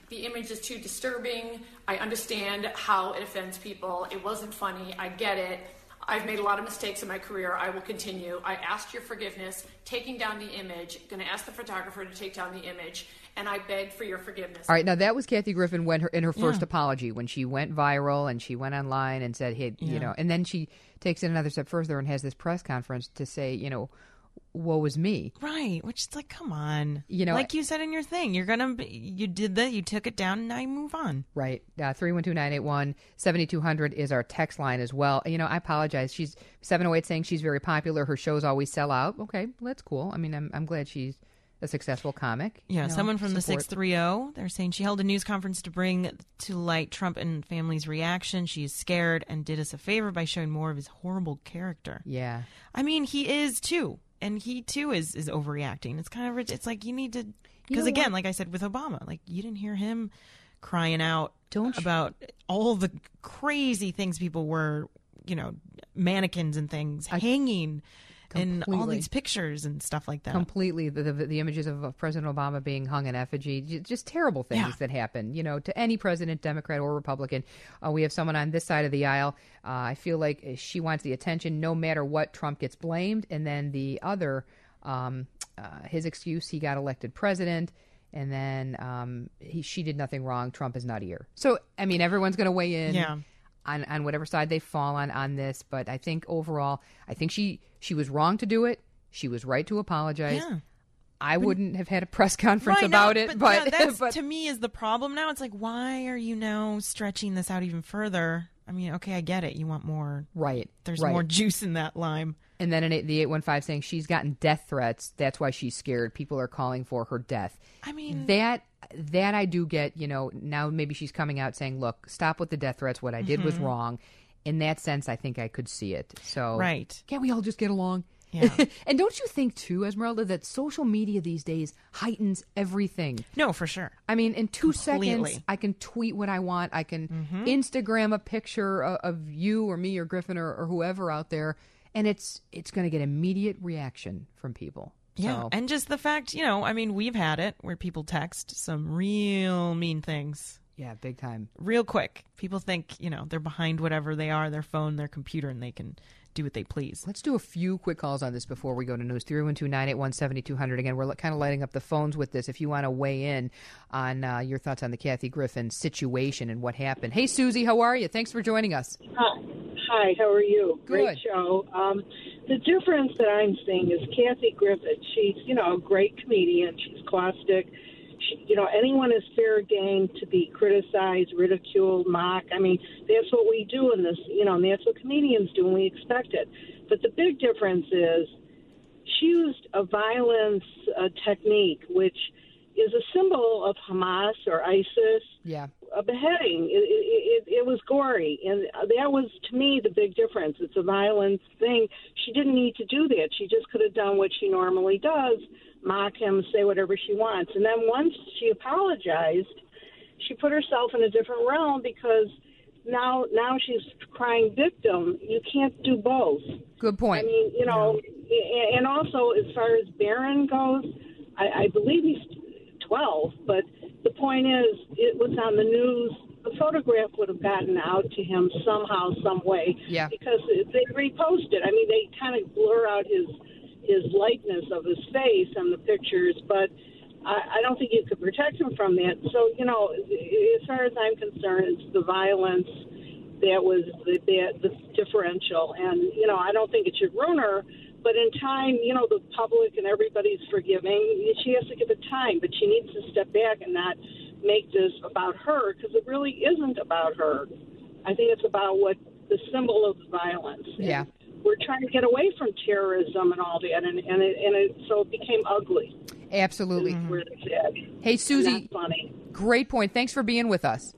The image is too disturbing. I understand how it offends people. It wasn't funny. I get it. I've made a lot of mistakes in my career. I will continue. I asked your forgiveness, taking down the image, going to ask the photographer to take down the image, and I beg for your forgiveness. All right, now that was Kathy Griffin when her in her first Yeah. apology, when she went viral and she went online and said, hey, you Yeah. know, and then she takes it another step further and has this press conference to say, you know, woe is me. Right, which is like, come on. You know, like you said in your thing, you're going to, you did that, you took it down, and now you move on. Right. Uh, three one two, nine eight one, seven two zero zero is our text line as well. You know, I apologize. She's seven oh eight saying she's very popular. Her shows always sell out. Okay, well, that's cool. I mean, I'm I'm glad she's a successful comic. Yeah, You know, someone from the support- six three zero, they're saying she held a news conference to bring to light Trump and family's reaction. She is scared and did us a favor by showing more of his horrible character. Yeah. I mean, he is too. And he too is, is overreacting. It's kind of, it's like you need to, because know again, what? like I said with Obama, like you didn't hear him crying out Don't you- about all the crazy things people were, you know, mannequins and things hanging and all Completely. these pictures and stuff like that. Completely, the, the the images of, of President Obama being hung in effigy, j- just terrible things Yeah. that happen, you know, to any president, Democrat or Republican. Uh, we have someone on this side of the aisle. Uh, I feel like she wants the attention no matter what. Trump gets blamed, and then the other, um, uh, his excuse, he got elected president, and then um, he she did nothing wrong. Trump is nuttier. So, I mean, everyone's going to weigh in. Yeah. On, on whatever side they fall on on this, but I think overall, I think she she was wrong to do it. She was right to apologize. Yeah. I wouldn't have had a press conference Right, about no, it, but, but, yeah, that's but to me is the problem now. It's like, why are you now stretching this out even further? I mean, okay, I get it. You want more. right, There's right. more juice in that lime. And then in eight, the eight one five saying she's gotten death threats. That's why she's scared. People are calling for her death. I mean, that that I do get. You know, now maybe she's coming out saying, "Look, stop with the death threats. What I did was wrong." In that sense, I think I could see it. So, Right. Can't we all just get along? Yeah. And don't you think, too, Esmeralda, that social media these days heightens everything? no, for sure. I mean, in two Completely. seconds, I can tweet what I want. I can Mm-hmm. Instagram a picture of, of you or me or Griffin or, or whoever out there, and it's it's going to get immediate reaction from people. Yeah. So, And just the fact, you know, I mean, we've had it where people text some real mean things yeah, big time. real quick. People think, you know, they're behind whatever they are, their phone, their computer, and they can do what they please. Let's do a few quick calls on this before we go to news. three one two, nine eight one, seven two zero zero. Again, we're kind of lighting up the phones with this if you want to weigh in on uh, your thoughts on the Kathy Griffin situation and what happened. Hey, Susie, how are you? Thanks for joining us. Hi, Hi, how are you? Good. Great show. Um, the difference that I'm seeing is Kathy Griffin. She's, you know, a great comedian. She's caustic. She, you know, anyone is fair game to be criticized, ridiculed, mocked. I mean, that's what we do in this, you know, and that's what comedians do, and we expect it. But the big difference is she used a violence uh, technique, which is a symbol of Hamas or ISIS. Yeah. A beheading. It, it, it, it was gory, and that was, to me, the big difference. It's a violence thing. She didn't need to do that. She just could have done what she normally does, mock him, say whatever she wants. And then once she apologized, she put herself in a different realm because now now she's crying victim. You can't do both. Good point. I mean, you know, yeah. And also as far as Barron goes, I, I believe he's twelve, but the point is, it was on the news. The photograph would have gotten out to him somehow, some way. Yeah. Because they reposted. I mean, they kind of blur out his his likeness of his face on the pictures, but I, I don't think you could protect him from that. So, you know, as far as I'm concerned, it's the violence that was the, the, the differential. And, you know, I don't think it should ruin her. But in time, you know, the public and everybody's forgiving. She has to give it time, but she needs to step back and not make this about her, because it really isn't about her. I think it's about what the symbol of violence. Yeah. And we're trying to get away from terrorism and all that, and, and, it, and it, so it became ugly. Absolutely. Is where it's at. Hey, Susie, And that's funny. great point. Thanks for being with us.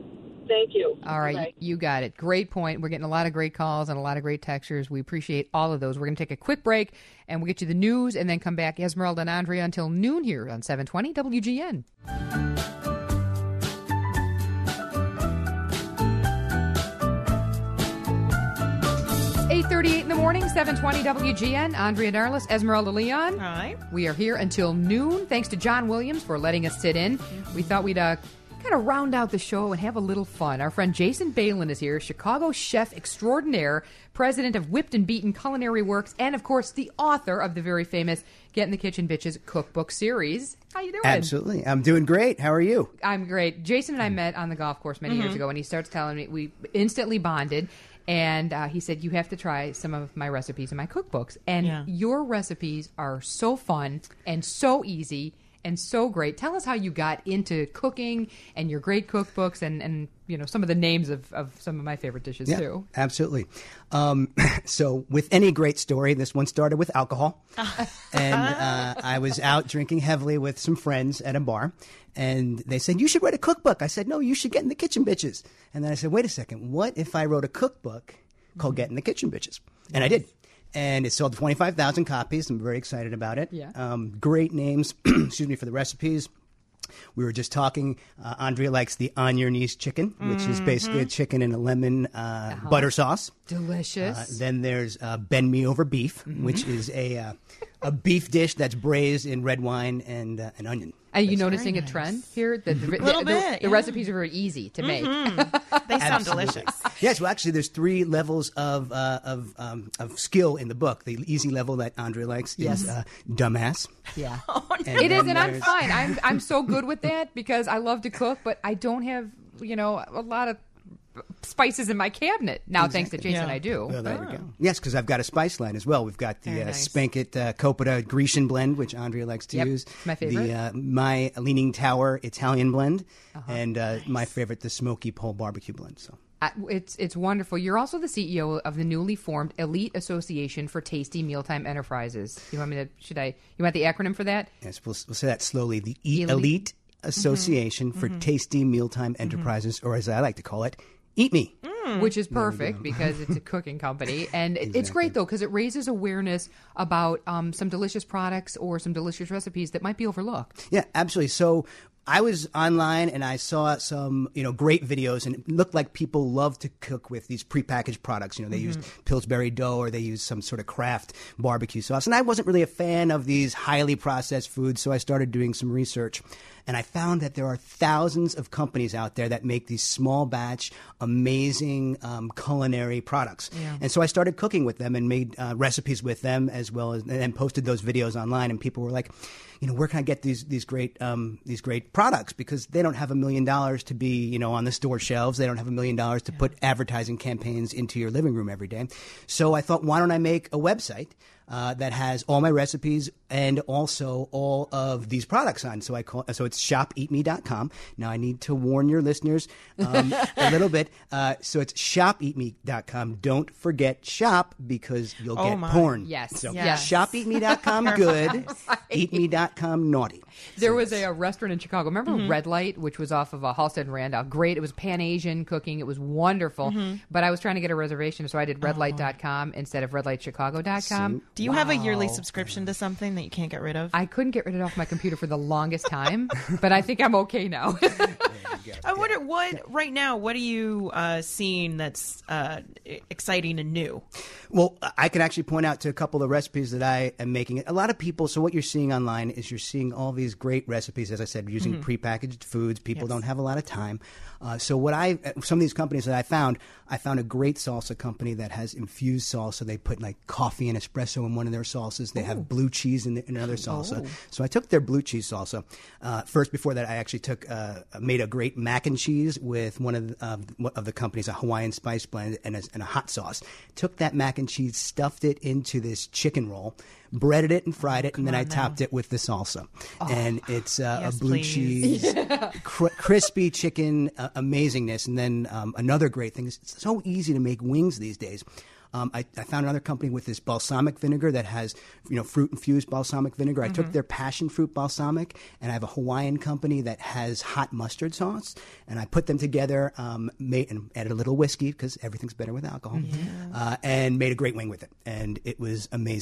Thank you. All right, Bye. you got it. Great point. We're getting a lot of great calls and a lot of great textures. We appreciate all of those. We're going to take a quick break, and we'll get you the news and then come back, Esmeralda and Andrea, until noon here on seven twenty W G N. eight thirty-eight in the morning, seven twenty W G N. Andrea Darlis, Esmeralda Leon. Hi. We are here until noon. Thanks to John Williams for letting us sit in. We thought we'd uh, kind of round out the show and have a little fun. Our friend Jason Balin is here, Chicago chef extraordinaire, president of Whipped and Beaten Culinary Works, and, of course, the author of the very famous Get in the Kitchen Bitches cookbook series. How you doing? Absolutely. I'm doing great. How are you? I'm great. Jason and I met on the golf course many mm-hmm. years ago, and he starts telling me, we instantly bonded. And uh, he said, you have to try some of my recipes in my cookbooks. And yeah. your recipes are so fun and so easy and so great. Tell us how you got into cooking and your great cookbooks and, and you know, some of the names of, of some of my favorite dishes, yeah, too. Absolutely. Um, so with any great story, this one started with alcohol. and uh, I was out drinking heavily with some friends at a bar. And they said, you should write a cookbook. I said, no, you should Get in the Kitchen Bitches. And then I said, wait a second. What if I wrote a cookbook called Get in the Kitchen Bitches? And I did. And it sold twenty-five thousand copies. I'm very excited about it. Yeah. Um, great names, excuse me, for the recipes. We were just talking. Uh, Andrea likes the on your knees chicken, which mm-hmm. is basically a chicken in a lemon uh, uh-huh. butter sauce. Delicious. Uh, then there's uh, bend me over beef, mm-hmm. which is a uh, a beef dish that's braised in red wine and uh, an onion. Are you that's noticing a nice. trend here? The, the, a little the, bit. The, yeah. the recipes are very easy to make. Mm-hmm. They sound delicious. Yes, well, actually, there's three levels of uh, of um, of skill in the book. The easy level that Andrea likes yes. is uh, dumbass. Yeah, oh, no. and it is, and I'm fine. I'm I'm so good with that because I love to cook, but I don't have you know a lot of spices in my cabinet now. Exactly. Thanks to Jason, yeah. I do. Well, there we go. Yes, because I've got a spice line as well. We've got the uh, nice. Spankit uh, Coppola Grecian blend, which Andrea likes to yep. use. My favorite. The uh, My Leaning Tower Italian blend, uh-huh. and uh, nice. my favorite, the Smoky Pole Barbecue blend. So. Uh, it's it's wonderful. You're also the C E O of the newly formed Elite Association for Tasty Mealtime Enterprises. You want me to? Should I? You want the acronym for that? Yes, we'll, we'll say that slowly. The e- Elite, Elite Association mm-hmm. for mm-hmm. Tasty Mealtime Enterprises, mm-hmm. or as I like to call it, Eat Me. Mm. Which is perfect because it's a cooking company. And exactly. it's great, though, because it raises awareness about um, some delicious products or some delicious recipes that might be overlooked. Yeah, absolutely. So I was online and I saw some, you know, great videos, and it looked like people love to cook with these prepackaged products. You know, they mm-hmm. use Pillsbury dough or they use some sort of craft barbecue sauce. And I wasn't really a fan of these highly processed foods, so I started doing some research. And I found that there are thousands of companies out there that make these small batch, amazing um, culinary products. Yeah. And so I started cooking with them and made uh, recipes with them, as well as, and posted those videos online. And people were like, you know, where can I get these these great um, these great products? Because they don't have a million dollars to be, you know, on the store shelves. They don't have a million dollars to yeah. put advertising campaigns into your living room every day. So I thought, why don't I make a website Uh, that has all my recipes and also all of these products on. So I call so it's shop eat me dot com. Now I need to warn your listeners um, a little bit. Uh, so it's shop eat me dot com. Don't forget shop because you'll oh get my. porn. Yes. So yes. shop eat me dot com good, eat me dot com naughty. There so was a, a restaurant in Chicago. Remember mm-hmm. Red Light, which was off of uh, Halstead and Randolph? Great. It was Pan-Asian cooking. It was wonderful. Mm-hmm. But I was trying to get a reservation, so I did red light dot com oh. instead of red light chicago dot com. So, Do you wow. have a yearly subscription to something that you can't get rid of? I couldn't get rid of it off my computer for the longest time, but I think I'm okay now. I wonder what right now. What are you uh, seeing that's uh, exciting and new? Well, I can actually point out to a couple of recipes that I am making. A lot of people. So what you're seeing online is you're seeing all these great recipes. As I said, using mm-hmm. prepackaged foods. People yes. don't have a lot of time. Uh, so what I some of these companies that I found, I found a great salsa company that has infused salsa. They put like coffee and espresso in one of their salsas. They Ooh. have blue cheese in, the, in another salsa. Oh. So I took their blue cheese salsa. Uh, first, before that, I actually took uh, made a great mac and cheese with one of the, uh, of the companies, a Hawaiian spice blend and a, and a hot sauce. Took that mac and cheese, stuffed it into this chicken roll, breaded it and fried it, and then I now. topped it with the salsa. Oh. And it's uh, yes, a blue please. cheese, yeah. cr- crispy chicken uh, amazingness. And then um, another great thing is it's so easy to make wings these days. Um, I, I found another company with this balsamic vinegar that has, you know, fruit-infused balsamic vinegar. I mm-hmm. took their passion fruit balsamic, and I have a Hawaiian company that has hot mustard sauce, and I put them together, um, made, and added a little whiskey because everything's better with alcohol, yeah. uh, and made a great wing with it, and it was amazing.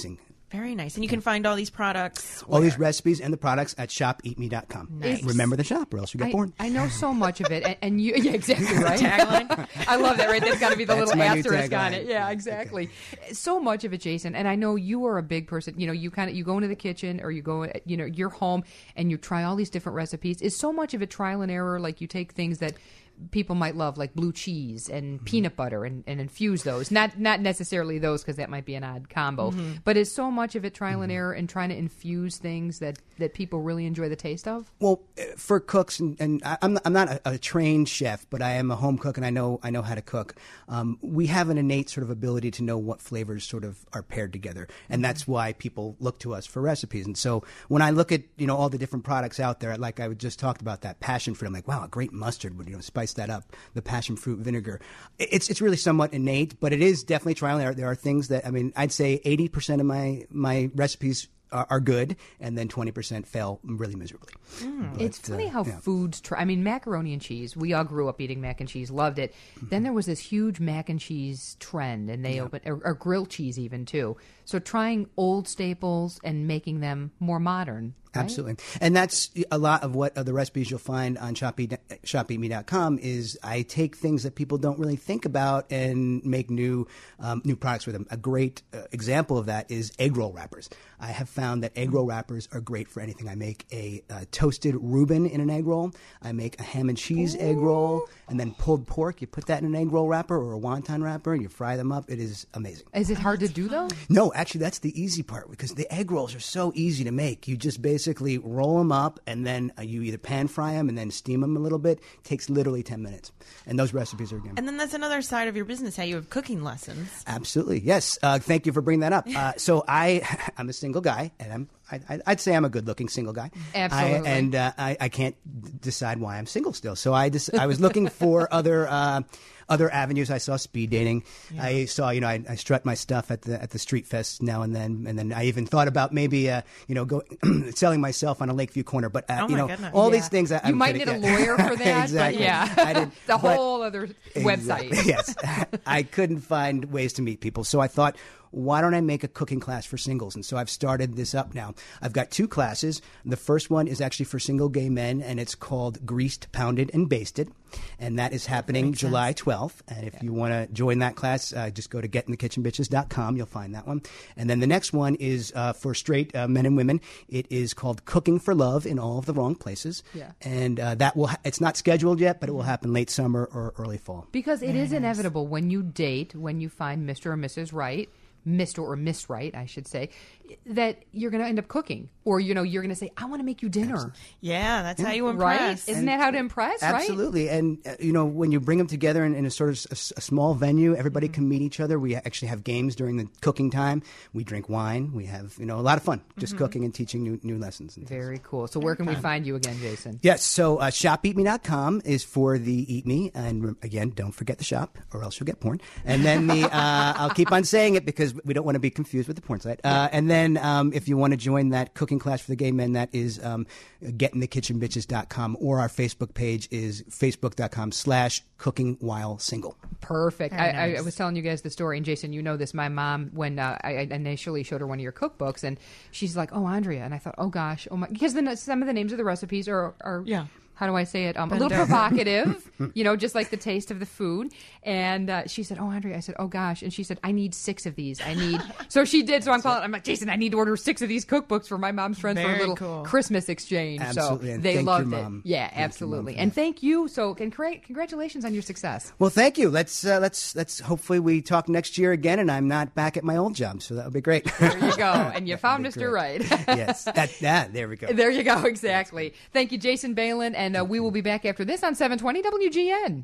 Very nice. And you can find all these products. All these recipes and the products at shop eat me dot com. Nice. Remember the shop, or else you get I, born. I know so much of it, and, and you, yeah, exactly right. Tagline. I love that. Right, there's got to be the That's little my new asterisk on tagline. it. Yeah, exactly. So much of it, Jason. And I know you are a big person. You know, you kind of you go into the kitchen, or you go, you know, you're home, and you try all these different recipes. Is so much of it trial and error? Like you take things that people might love, like blue cheese and mm-hmm. peanut butter, and, and infuse those. Not not necessarily those, because that might be an odd combo. Mm-hmm. But is so much of it trial mm-hmm. and error and trying to infuse things that, that people really enjoy the taste of? Well, for cooks, and, and I, I'm not, I'm not a, a trained chef, but I am a home cook, and I know I know how to cook. Um, we have an innate sort of ability to know what flavors sort of are paired together, and that's why people look to us for recipes. And so when I look at, you know, all the different products out there, like I just talked about that passion fruit, I'm like, wow, a great mustard would, you know, spice that up. The passion fruit vinegar. It's it's really somewhat innate, but it is definitely trial and error. There are things that, I mean, I'd say eighty percent of my, my recipes are, are good, and then twenty percent fail really miserably. Mm. But, it's funny uh, how yeah. foods, try, I mean, macaroni and cheese, we all grew up eating mac and cheese, loved it. Mm-hmm. Then there was this huge mac and cheese trend, and they Yeah. opened, or, or grilled cheese even too. So trying old staples and making them more modern. Right? Absolutely. And that's a lot of what uh, the recipes you'll find on shop eat me dot com is I take things that people don't really think about and make new um, new products with them. A great uh, example of that is egg roll wrappers. I have found that egg roll wrappers are great for anything. I make a uh, toasted Reuben in an egg roll. I make a ham and cheese Ooh. egg roll, and then pulled pork. You put that in an egg roll wrapper or a wonton wrapper, and you fry them up. It is amazing. Is it hard to do, though? No, actually, that's the easy part, because the egg rolls are so easy to make. You just basically roll them up, and then uh, you either pan fry them and then steam them a little bit. It takes literally ten minutes. And those recipes are good. And then that's another side of your business, how you have cooking lessons. Absolutely. Yes. Uh, thank you for bringing that up. Uh, so I, I'm a single guy, and I'm I, I'd say I'm a good-looking single guy. Absolutely. I, and uh, I, I can't d- decide why I'm single still. So I just I was looking for other uh, other avenues. I saw speed dating. Yeah. I saw, you know, I, I strut my stuff at the at the street fest now and then, and then I even thought about maybe, uh, you know, go selling myself on a Lakeview corner. But uh, oh you know, goodness. all yeah. these things. I, you I'm might kidding. need a lawyer for that. Exactly. But yeah, I did, it's a but, whole other website. Exactly. Yes, I couldn't find ways to meet people, so I thought, why don't I make a cooking class for singles? And so I've started this up now. I've got two classes. The first one is actually for single gay men, and it's called Greased, Pounded, and Basted. And that is happening July twelfth. And if yeah. you want to join that class, uh, just go to get in the kitchen bitches dot com. You'll find that one. And then the next one is uh, for straight uh, men and women. It is called Cooking for Love in All of the Wrong Places. Yeah. And uh, that will ha- it's not scheduled yet, but it will happen late summer or early fall. Because it Very is nice. inevitable when you date, when you find Mister or Missus Right, Mister or Miss Right, I should say, that you're going to end up cooking. Or, you know, you're going to say, I want to make you dinner. Yeah, that's how you Right? impress. Isn't that how to impress, right? Absolutely. And, uh, you know, when you bring them together in, in a sort of s- a, small venue, everybody mm-hmm. can meet each other. We actually have games during the cooking time. We drink wine. We have, you know, a lot of fun just mm-hmm. cooking and teaching new new lessons. And Very cool. So where can we find you again, Jason? Yes. So uh, shop eat me dot com is for the Eat Me. And again, don't forget the shop or else you'll get porn. And then the, uh, I'll keep on saying it because we don't want to be confused with the porn site. Uh, and then um, if you want to join that cooking class for the gay men, that is um, get in the kitchen bitches dot com, or our Facebook page is facebook dot com slash cooking while single. Perfect. Very I, nice. I, I was telling you guys the story, and Jason, you know this. My mom, when uh, I, I initially showed her one of your cookbooks, and she's like, "Oh, Andrea," and I thought, "Oh gosh, oh my," because the, some of the names of the recipes are, are Yeah. how do I say it? Um, a little provocative, you know, just like the taste of the food. And uh, she said, "Oh, Andrea," I said, "Oh gosh," and she said, "I need six of these. I need." So she did. So I'm calling. I'm like, Jason, I need to order six of these cookbooks for my mom's friends for Very a little cool. Christmas exchange. Absolutely. So And they thank loved your it. mom. Yeah, Thank your mom absolutely. for And that. thank you. So congr- congratulations on your success. Well, thank you. Let's uh, let's let's hopefully we talk next year again, and I'm not back at my old job, so that would be great. There you go. And you found That'd be Mister great. Right. Yes, that, that there we go. There you go. Exactly. Thank you, Jason Balin. And uh, we will be back after this on seven twenty W G N.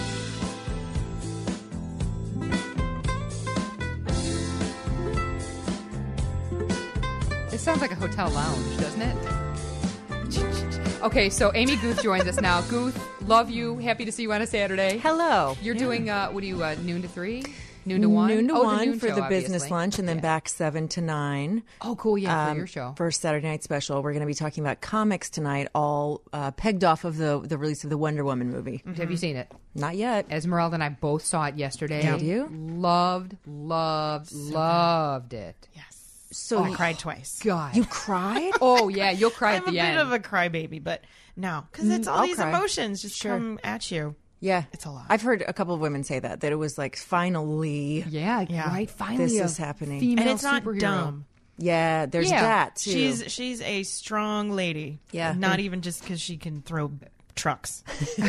It sounds like a hotel lounge, doesn't it? Okay, so Amy Guth joins us now. Guth, love you. Happy to see you on a Saturday. Hello. You're Yeah. doing, uh, what do you, uh, noon to three? Noon to one? Noon to oh, one the noon for show, the business obviously. lunch, and then Yeah. back seven to nine. Oh, cool. Yeah, for um, your show. For Saturday Night Special. We're going to be talking about comics tonight, all uh, pegged off of the, the release of the Wonder Woman movie. Mm-hmm. Have you seen it? Not yet. Esmeralda and I both saw it yesterday. Did you? Loved, loved, loved it. Yes. So I cried twice. God. You cried? Oh, yeah, you'll cry I'm at a the bit end. of a crybaby, but no, because it's all I'll these cry. emotions just Sure. come at you. Yeah. It's a lot. I've heard a couple of women say that, that it was like, finally. Yeah, Yeah. right. Finally, This a is happening. Female And it's not superhero. dumb. Yeah, there's Yeah. that too. She's she's a strong lady. Yeah. Not even just because she can throw trucks.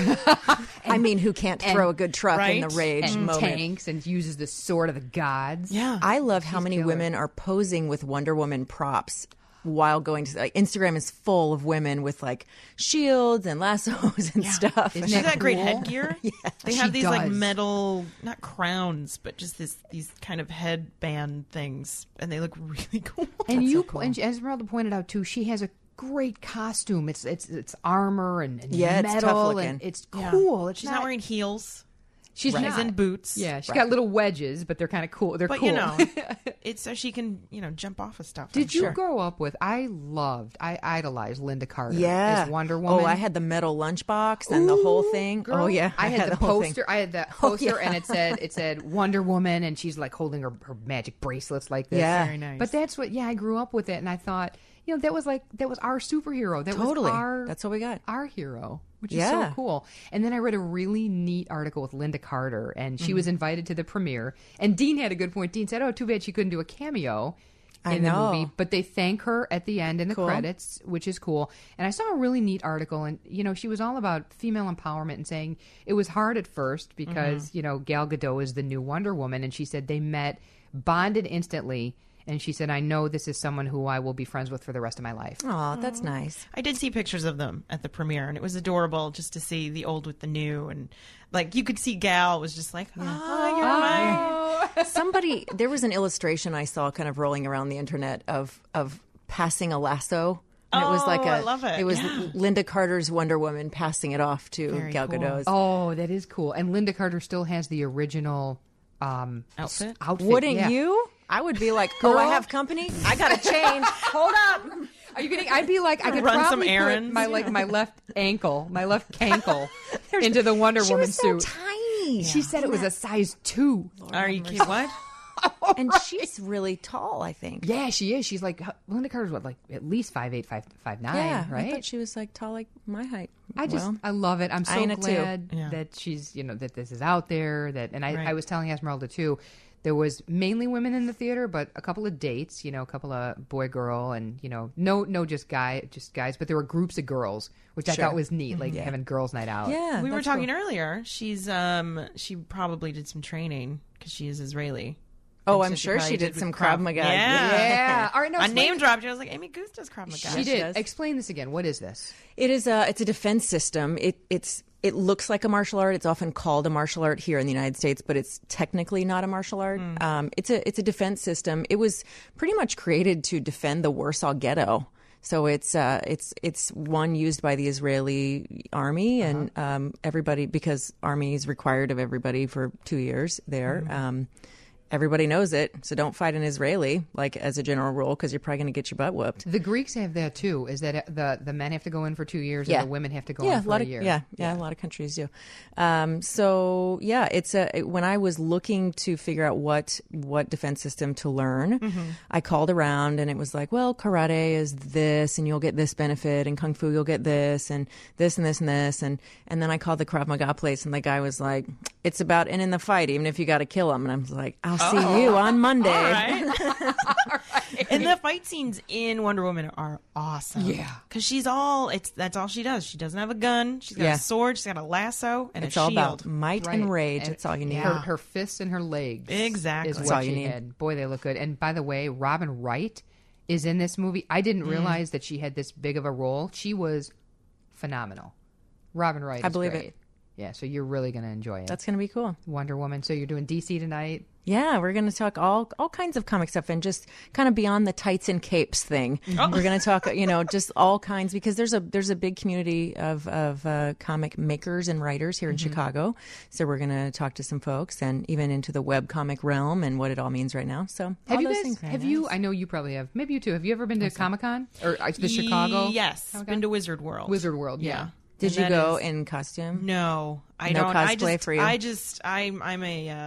I mean, who can't and- throw a good truck in the right? rage And moment? tanks and uses the sword of the gods. Yeah. I love how many killer. women are posing with Wonder Woman props while going to like, Instagram is full of women with like shields and lassos and stuff. Isn't She's that got great cool? headgear. Yeah. They She have these like does. metal, not crowns, but just this these kind of headband things, and they look really cool. And you, and Esmeralda pointed out too, she has a great costume. It's it's it's armor and, and Yeah, it's tough metal, looking. and it's Yeah. cool. It's She's not, wearing heels. She's She's not in boots. Yeah, she's Right. got little wedges, but they're kind of cool. They're But cool. you know, it's so she can you know jump off of stuff. Did I'm you sure. grow up with? I loved, I idolized Linda Carter Yeah. as Wonder Woman. Oh, I had the metal lunchbox and the whole thing. Girl, oh yeah, I, had, the, the whole thing. poster. I had the Oh, poster, yeah. and it said it said Wonder Woman, and she's like holding her, her magic bracelets like this. Yeah. Very nice. But that's what. Yeah, I grew up with it, and I thought, you know, that was like that was our superhero. That Totally. was our That's what we got. our hero, which is Yeah. so cool. And then I read a really neat article with Linda Carter, and she Mm-hmm. was invited to the premiere. And Dean had a good point. Dean said, "Oh, too bad she couldn't do a cameo." I in the know. movie, but they thank her at the end in the Cool. credits, which is cool. And I saw a really neat article, and you know, she was all about female empowerment and saying it was hard at first because Mm-hmm. you know Gal Gadot is the new Wonder Woman, and she said they met, bonded instantly, and she said, "I know this is someone who I will be friends with for the rest of my life." Oh, that's nice. I did see pictures of them at the premiere, and it was adorable just to see the old with the new, and like you could see Gal was just like, "Oh, you're mine." Somebody, there was an illustration I saw kind of rolling around the internet of of passing a lasso. And it was Oh, like a, I love it. was Yeah. Linda Carter's Wonder Woman passing it off to Very Gal cool. Gadot's. Oh, that is cool. And Linda Carter still has the original um, Outfit? s- outfit. Wouldn't yeah. you? I would be like, oh, I Girl. have company. I got to change. Hold up. Are you kidding? I'd be like, I could Run some probably put errands. my like my left ankle, my left cankle, into the Wonder She Woman was so suit. tiny. She said it was a size two. Are you kidding? What? And she's really tall, I think. Yeah, she is. She's like Linda Carter's what, like at least five eight, five five nine, Yeah, I right? thought she was like tall, like my height. I just Well, I love it. I'm I so ain't it too. glad Yeah. that she's you know that this is out there. That and I, Right. I was telling Esmeralda too. There was mainly women in the theater, but a couple of dates. You know, a couple of boy girl, and you know, no no just guy just guys. But there were groups of girls, which I Sure. thought was neat, like having girls' night out. yeah, we were that's talking cool. earlier. She's um she probably did some training because she is Israeli. Oh, And I'm so sure probably she did with some Krav Maga. Yeah. Yeah. All right, no, I explain name it. dropped you. I was like, Amy Goose does Krav Maga. She She did. does. Explain this again. What is this? It is a it's a defense system. It it's it looks like a martial art. It's often called a martial art here in the United States, but it's technically not a martial art. Um, it's a it's a defense system. It was pretty much created to defend the Warsaw Ghetto. So it's uh, it's it's one used by the Israeli army and um, everybody because army is required of everybody for two years there. Um, everybody knows it, so don't fight an Israeli like as a general rule because you're probably going to get your butt whooped. The Greeks have that too. Is that the the men have to go in for two years, Yeah. and the women have to go yeah, in for a lot a of year? yeah, yeah, a lot of countries do. Um, so yeah, it's a when I was looking to figure out what what defense system to learn, I called around and it was like, well, karate is this, and you'll get this benefit, and kung fu you'll get this, and this and this and this, and and then I called the Krav Maga place, and the guy was like, it's about ending the fight, even if you got to kill him, and I was like, I'll see you on Monday. All right. And the fight scenes in Wonder Woman are awesome. Yeah. because she's all it's that's all she does. She doesn't have a gun. She's got Yeah. a sword. She's got a lasso and It's a all shield. about might Right. and rage. And That's all you need. Her, her fists and her legs. Exactly. Is That's what all you she need. had. Boy, they look good. And by the way, Robin Wright is in this movie. I didn't Mm. realize that she had this big of a role. She was phenomenal. Robin Wright I is believe great. it. Yeah, so you're really going to enjoy it. That's going to be cool. Wonder Woman. So you're doing D C tonight. Yeah, we're going to talk all all kinds of comic stuff and just kind of beyond the tights and capes thing. We're going to talk, you know, just all kinds because there's a there's a big community of of uh, comic makers and writers here in Chicago. So we're going to talk to some folks and even into the web comic realm and what it all means right now. So Have all you those guys? things are Have nice. you? I know you probably have. Maybe you too. Have you ever been to Comic Con or uh, the Chicago? Yes, Comic-Con? been to Wizard World. Wizard World. Yeah. Yeah. Did And you that go is- in costume? No, I No don't. I cosplay just, for you? I just, I'm, I'm a uh,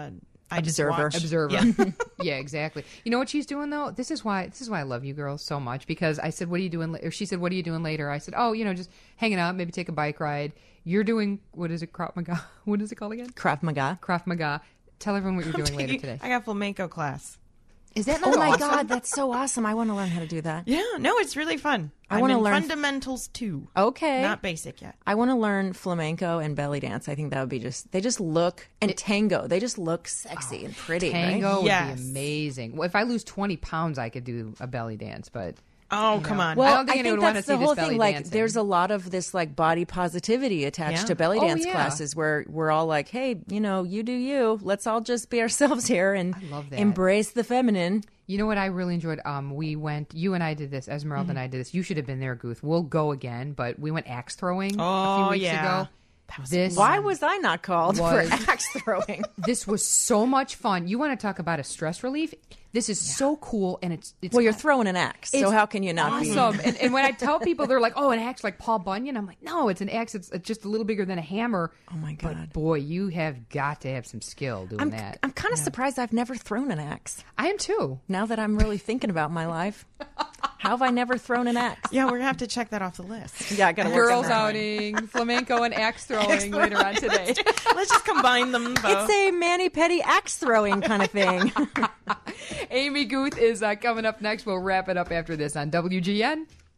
I just Observer. watch. Observer. Yeah. Yeah, exactly. You know what she's doing though? This is why this is why I love you girls so much, because I said, "What are you doing?" la-" Or she said, "What are you doing later?" I said, "Oh, you know, just hanging out, maybe take a bike ride." You're doing, what is it, Krav Maga? What is it called again? Krav Maga. Krav Maga. Tell everyone what you're doing later today. I got flamenco class. Is that not Oh my awesome? God, that's so awesome! I want to learn how to do that. Yeah, no, it's really fun. I I'm wanna in learn- fundamentals too. Okay. Not basic yet. I want to learn flamenco and belly dance. I think that would be just, they just look, and tango, they just look sexy and pretty, Tango right? would Yes. be amazing. Well, if I lose twenty pounds, I could do a belly dance, but Oh, you come know. on. Well, I don't think anyone would want to that's see the this whole belly thing. Like, dancing. there's a lot of this like body positivity attached Yeah. to belly Oh, dance yeah. classes, where we're all like, "Hey, you know, you do you. Let's all just be ourselves here and love that. embrace the feminine." You know what I really enjoyed? Um, we went. You and I did this. Esmeralda Mm-hmm. and I did this. You should have been there, Guth. We'll go again, but we went axe throwing a Oh, few weeks yeah. ago. This Why was I not called Was- for axe throwing? this was so much fun. You want to talk about a stress relief? This is so cool, and it's it's Well, you're throwing an axe, so It's how can you not be? awesome. and, and when I tell people, they're like, "Oh, an axe like Paul Bunyan." I'm like, "No, it's an axe. It's, it's just a little bigger than a hammer." Oh my But God. boy, you have got to have some skill doing I'm, that. I'm kind of surprised I've never thrown an axe. I am too. Now that I'm really thinking about my life, how have I never thrown an axe? Yeah, we're going to have to check that off the list. Yeah, I got to work Girls on that. outing, flamenco, and axe throwing later on today. Let's just combine them both. It's a mani-pedi axe throwing kind of thing. Amy Guth is uh, coming up next. We'll wrap it up after this on W G N.